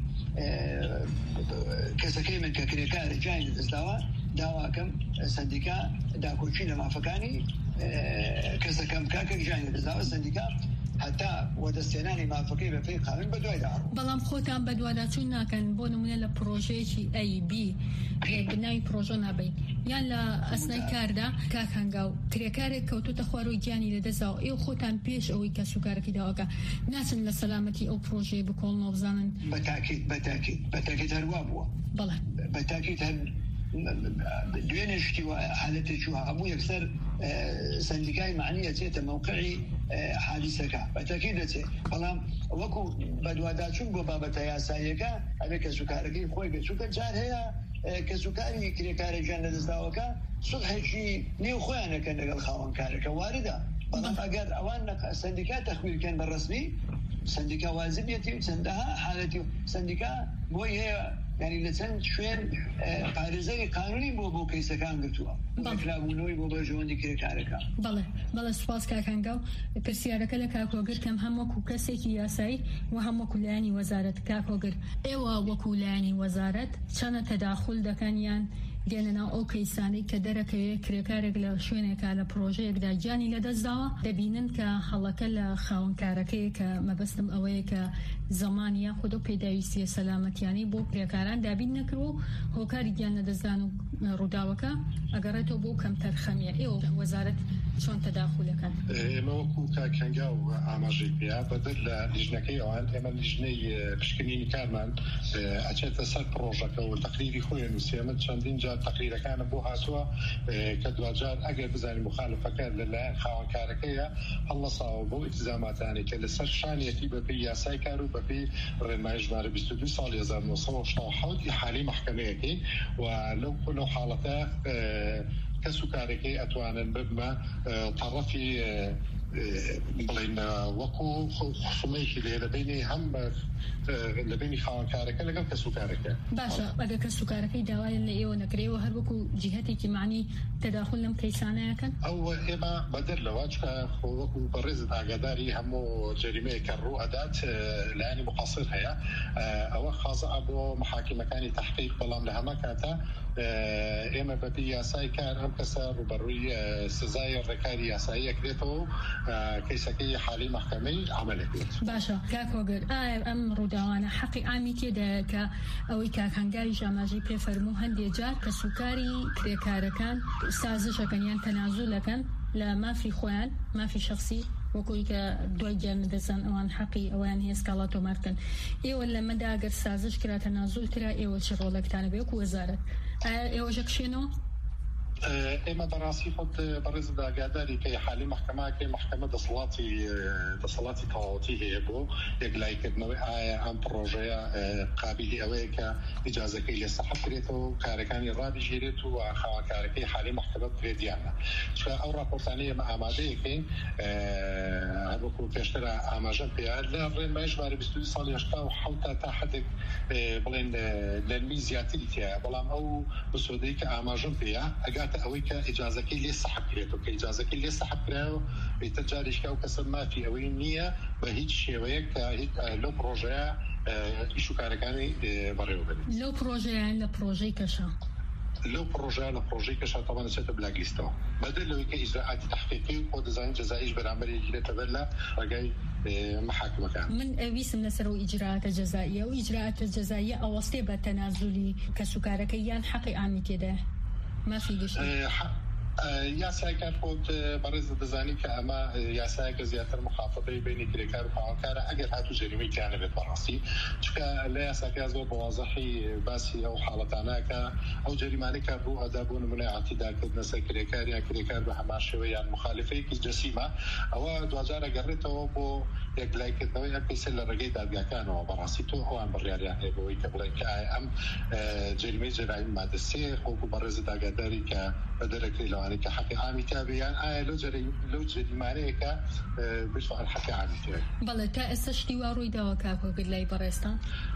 کەسەکەی من کە کرێکارە گیانی لەدەستداوە داواکەم سندیکا داکۆچی لە مافەکانی کەسەکەم کاکە گیانی لەدەستداوە سندیکا هەتا وەدەستێنانی مافەکەی بەپێی قانون بەدوایدا بەڵام خۆتان بەدواداچوون ناکەن بۆ نمونە لە پرۆژەیەکی AB بناوی پرۆژە نابین یان لە ئەسنای کاردا کاکەنگاو کرێکارێک کەوتوتە خوارەوەی گیانی لەدەستداوە ئێوە خۆتان پێش ئەوەی کە سوکارەکەی داواکە ناچن لە سەلامەتی ئەو پرۆژەیە بکۆڵنەوە بزانن بەتاکید هەروە بووە بەڵێ بەتاکید هەر دوێنێشتی حالەتێکی هەموو یەکسەر سندیکای معنیە چێتە مووقعی حادیسەکە بەتاکید دەچێت بەڵام وەکو بەدواداچوون بۆ بابەتە یاساییەکە ئەبێ کە سوکارەکەی خۆی بێت چونکە جار هەیە کە سوکاری کرێکارە گیان لەدەستداوەکە سوڵحێکی نێو خۆیانەکەن لەگەڵ خاوەنکارەکە واردە بەڵام ئەگەر ئەوان سندیکا تەخویرکەن بە ڕسمی سندیکا واجبێتی و چەندەها حالەتی سندیکا بۆی هەیە یعنی لە چەند شوێن پارێزەری قانونی بۆ کەیسەکان گرتووە بەکرابوونەوەی بۆ بەژەوەندی کرێکارەکە بەڵێ سوپاس کاکەنگاو پرسیارەکە لە کاکۆگر کەم هەم وەکو کەسێکی یاسایی و هەم وەکو لایەنی وەزارەت کاکۆگر ئێوە وەکو لایەنی وەزارەت چەنە تەداخل دەکەن یان دێنەناو ئەو کەیسانەی کە دەرەکەوێت کرێکارێک لە شوێنێکا لە پرۆژەیەکدا گیانی لەدەستداوە دەبینن کە هەڵەکە لە خاوەنکارەکەی کە مەبەستم ئەوەیە کە زەمانی یاخود و پێداویستیە سەلامەتیانی بۆ کرێکاران دابین نەکرۆ هۆکاری گیان لەدەستدان و ڕووداوەکە ئەگەڕێتەوە بۆ کەمتەر خەمیە ئێوە وەزارەت چۆن تەداخولەکەن ئێمە وەکو كنجا واماجيبيا بدل لجنكي او انت من لجني بشكني كارمان اتشات سر بروجكت والتقرير خويا نسيمت شاندين جا تقرير كان بوها سوا كدواجار اجر بزاني مخالفه كان لله خاون كاركيه الله صاوبو التزامات ثاني كل سر شان يتيبه في سايكارو بفي رماج مار 22 سال يزال نصوص حول حالي محكمه ولو كل حالته كسكاركي أتوانا بما طرفي بلين وكو خصوميك اللي لبيني هم لبيني خان كاركة لقل كسكاركة باشا بقى كسكاركة دوايا اللي إيوه نكريه وهربكو جهتي كمعني تداخل لم كيسانا يكن أو إما بدر لواجك وكو برزة عقداري همو جريمة كرو أدات لاني مقصر هيا أو خاصة أبو محاكمة كاني تحقيق بلام لها مكاتا إما بدي ياساي كان هم كسر وبروي سزايا الركاري ياساي كريتو كيسكي حالي محكمي عملك باشا كاكوغر أم رودوانا حقي عامي تيدا كا أو كاكانجاري جاماجي بيفرمو هندي جار كسكاري كريكاركان سازشا كان ين تنازل كان لا ما في خوان ما في شخصي وكوي كدوي جان دزان اوان حقي اوان هي سكالاتو ماركن اي ولا مدى اگر سازش كرا تنازل كرا اي وشغلك تاع بيك وزاره اي وجك شنو إما براسي خد برز داقاداري كي حالي محكمة كي محكمة دصلاتي طاوتي هي بو يقلعي كدنوي عن بروجيا قابلي أويكا إجازة كي لسحب كريتو كاركاني الرابي جيريتو وخوا كاركي حالي محكمة بريديانا شكا أو رابورتانية مع أمادي كي هبوكو كيشترى أماجن بيها لرين ما يجباري بستودي صالي يشتاو حوتا تاحدك بلين للميزياتي لتيا بلام أو بسوديك أماجن بيها أويك إجازة كي ليس سحب كريتو كإجازة كي ليس سحب كريو بتجاريش كاو كسمة في أوين نية بهيج شوية لو بروجيا إيشو كاركاني بريو بني لو بروجيا لا بروجي كشا لو بروجي كشا طبعا سيت بلاك ليستو بدل لو كي إجراءات تحقيقي وديزاين جزائي برامبري اللي تبلا رجاي محاكمة كان من بيسم نسرو إجراءات جزائية وإجراءات جزائية أو وصيبة تنازلي كسكاركيان حقي عامي كده ما في شيء يا سايكات خود برز دزاني كأما يا سايك زيادة مخاطبة بين كريكار وفعالكار أجر هاتو جريمي كان بالبراسي شكا لا يا سايك أزور بواضحي باسي أو حالتانا كا أو جريماني كابو أدابون من اعتداء كدنا سايكريكار يا كريكار بهماش شوية مخالفة كيس جسيمة أو دواجارة قررته بو يقلعي كدنا ويأكسل الرقيد أدقا كانوا براسي تو هو عن بريار يعني بوي كبلين كأم جريمي جرائم مادة السيخ وبرز داقاداري كبدرك لو كحكي عامي تابعا لو جريمانه ك بشفع الحكي عامي تابعا بله تا استشتي واروي دواكاكو قلي برستان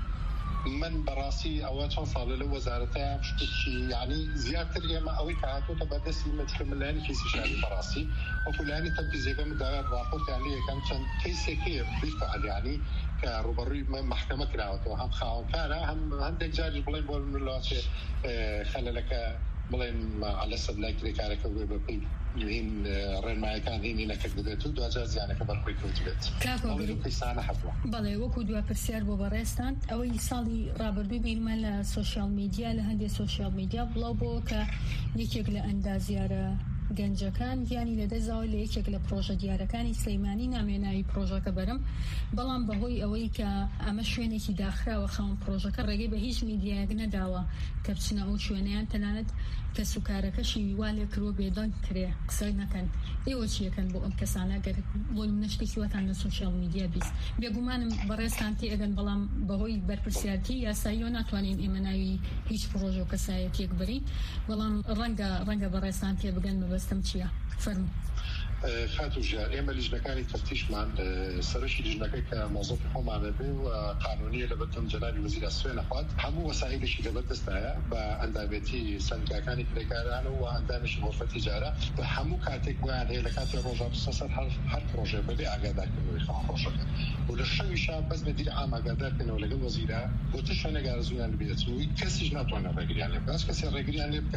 من براسي أو توصل لوزارتها شتي يعني زيادة اليوم أوي كاتو تبدس متكملين كيس شاري براسي وفلاني تنفيذ كم دار رابط يعني كم كيس كيف بيفعل يعني كروبري محكمة كراوتو هم خاون كان هم عندك جاج بلين بول من الله شيء خللك بلين على سبلاك ريكارك وبيبي يمين رين ما كان هنا كذبته دواجاز يعني كبر كويكوتبت كاكو كيسانة حفلة بله وكو دوا برسيار بوبارستان أو يصلي رابردو بيرمال السوشيال ميديا لهندي السوشيال ميديا بلوبو كيكيك لأندازيارة گەنجەکان یانی لە دەزاوە لە یەکێک لە پرۆژە دیارەکانی سلەیمانی نامێناوی پرۆژەکە بەرم بەڵام بەهۆی ئەوەی کە ئەمە شوێنێکی داخراوە خاوەن پرۆژەکە ڕێگەی بە هیچ میدیایەک نەداوە کە بچنە ئەو شوێنەیان تەنانەت کە سوکارەکەشی وا لێ کرۆ بێدەنگ کرێ قسە نەکەن ئێوە چیەکەن بۆ ئەم کەسانە گەر بۆ نشتێکی وەتان لە سوشیال میدیا بیست بێگومانم بەڕێستان تێ ئەگەن بەڵام بەهۆی بەرپرسیارەتی یاساییەوە ناتوانین ئێمە ناوی هیچ پرۆژە و کەسایەتیەک بڕین بەڵام ڕەنگە بەڕێستان تێ بگەن بەستم چییە فەرموو خاتو جار إما لجنكاني تفتيش مع سرشي لجنكاني كموظف حكومة به وقانونية لبدهم جناب وزير السوين أخوات همو وسائل اللي لبد استايا بأندامتي سنكاكاني كريكاران وأندامش غرفة تجارة همو كاتك وعن هي لكاتي روجا بساسر هر بروجة بدي أقاداك إنه يخاف بروجة وللشيء شاب بس بدي عام أقاداك إنه لقى وزيرة وتشونا جارزونا اللي بيتسوي كسي جناتونا رجل يعني بس كسي رجل يعني بكات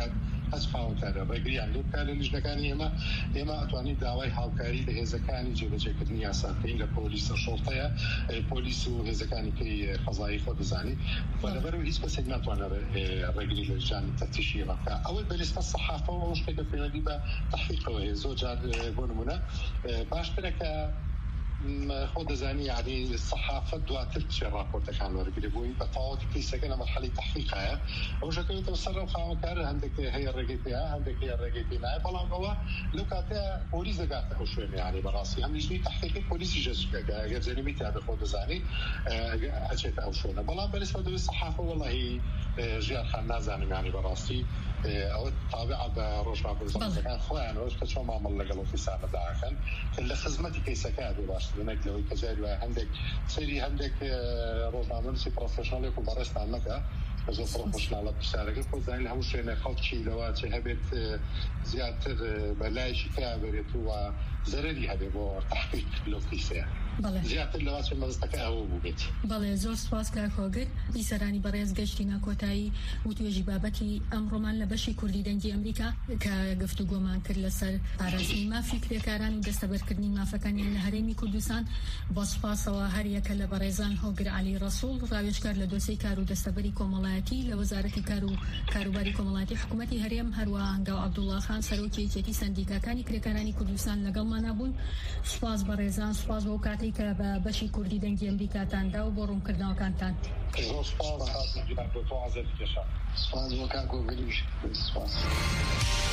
هەست خاوەنکارە ڕێگریان لێ بکات لە لیژنەکانی ئێمە ئەتوانین داوای هاوکاری لە هێزەکانی جێبەجێکردنی یاساکەین لە پۆلیسە شۆڵتەیە پۆلیس و هێزەکانی پێی قەزایی خۆ دەزانی لەبەرەوە هیچ کەسێک ناتوانێت ڕێگری لە ژانی تەفتیشی ڕەکە ئەوەی بەلێستە سەحافەوە ئەو شتێکە پێوەندی بە تەحقیقەوە هەیە زۆر جار بۆ نمونە باشترە کە خۆ دەزانی یعنی سەحافەت دواتر چێ ڕاپۆرتەکان وەرگرێ بووی بە تەواوەتی کەیسەکە لە مەرحەلەی تەحقیقایە ئەو شەکەوێتەوە سەر ئەو خاوەنکارە هەندێک هەیە ڕێگەی پێیە هەندێک هەیە ڕێگەی پێ نایە بەڵام ئەوە لەو کاتەیە پۆلیس دەگاتە ئەو شوێنە یعنی بەڕاستی هەم لیژنەی تەحقیقی پۆلیسی جەستوکەکە ئەگەر جەریمەی تیا خۆ دەزانی ئەچێتە ئەو شوێنە بەڵام بەلێسەوە دەوێت سەحافە وەڵاهی ژیان خان نازانم یعنی بەڕاستی ئەوە تابع بە ڕۆژنامەکان خۆیانەوەش کە چۆن مامەڵ لەگەڵ ئۆفیسانە داکەن لە خزمەتی کەیسەکە بێ باشتر نەکەوەی کە جاری وایە هەندێک سەیری هەندێک ڕۆژنامەنووسی پرۆفێشناڵێک و بەڕێستان نەکە زۆر پرۆفێشناڵە پرسیارەکە خۆ دەزانین لە هەموو شوێنێ خەڵکی لەوە چێ هەبێت زیاتر بەلایشی تیا بێت و زەرەری هەبێ بۆ تەحقیق لەو کەیسەیە زیاتر لەوە چێ مەزەستەکە ئەوە بوو بێت. بەڵێ زۆر سپاس کاک هۆگر بیسەرانی بەڕێز گەشتی ناکۆتایی و توێژی بابەتی ئەمڕۆمان لە بەشی کوردی دەنگی ئەمریکا کە گفتوگۆمان کرد لەسەر پاراستنی مافی کرێکاران و دەستەبەرکردنی مافەکانیان لە هەرێمی کوردستان بۆ سپاسەوە هەریەکە لە بەڕێزان هۆگر عەلی ڕەسوڵ ڕاوێژکار لە دۆسەی کار و دەستەبەری کۆمەڵایەتی لە وەزارەتی کار و کاروباری کۆمەڵایەتی حکوومەتی هەرێم هەروەها هەنگاو عەبدوڵڵا خان سەرۆکی یەکێتی سەندیکاکانی کرێکارانی کوردستان لەگەڵمانە بوون. سپاس بەڕێزان سپاس بۆ کاتێک کە بە بەشی کوردی دەنگی ئەمریکاتاندا و بۆ ڕوونکردنەوەکانتان زۆر سپاس بۆ کاک هۆگریش سپاس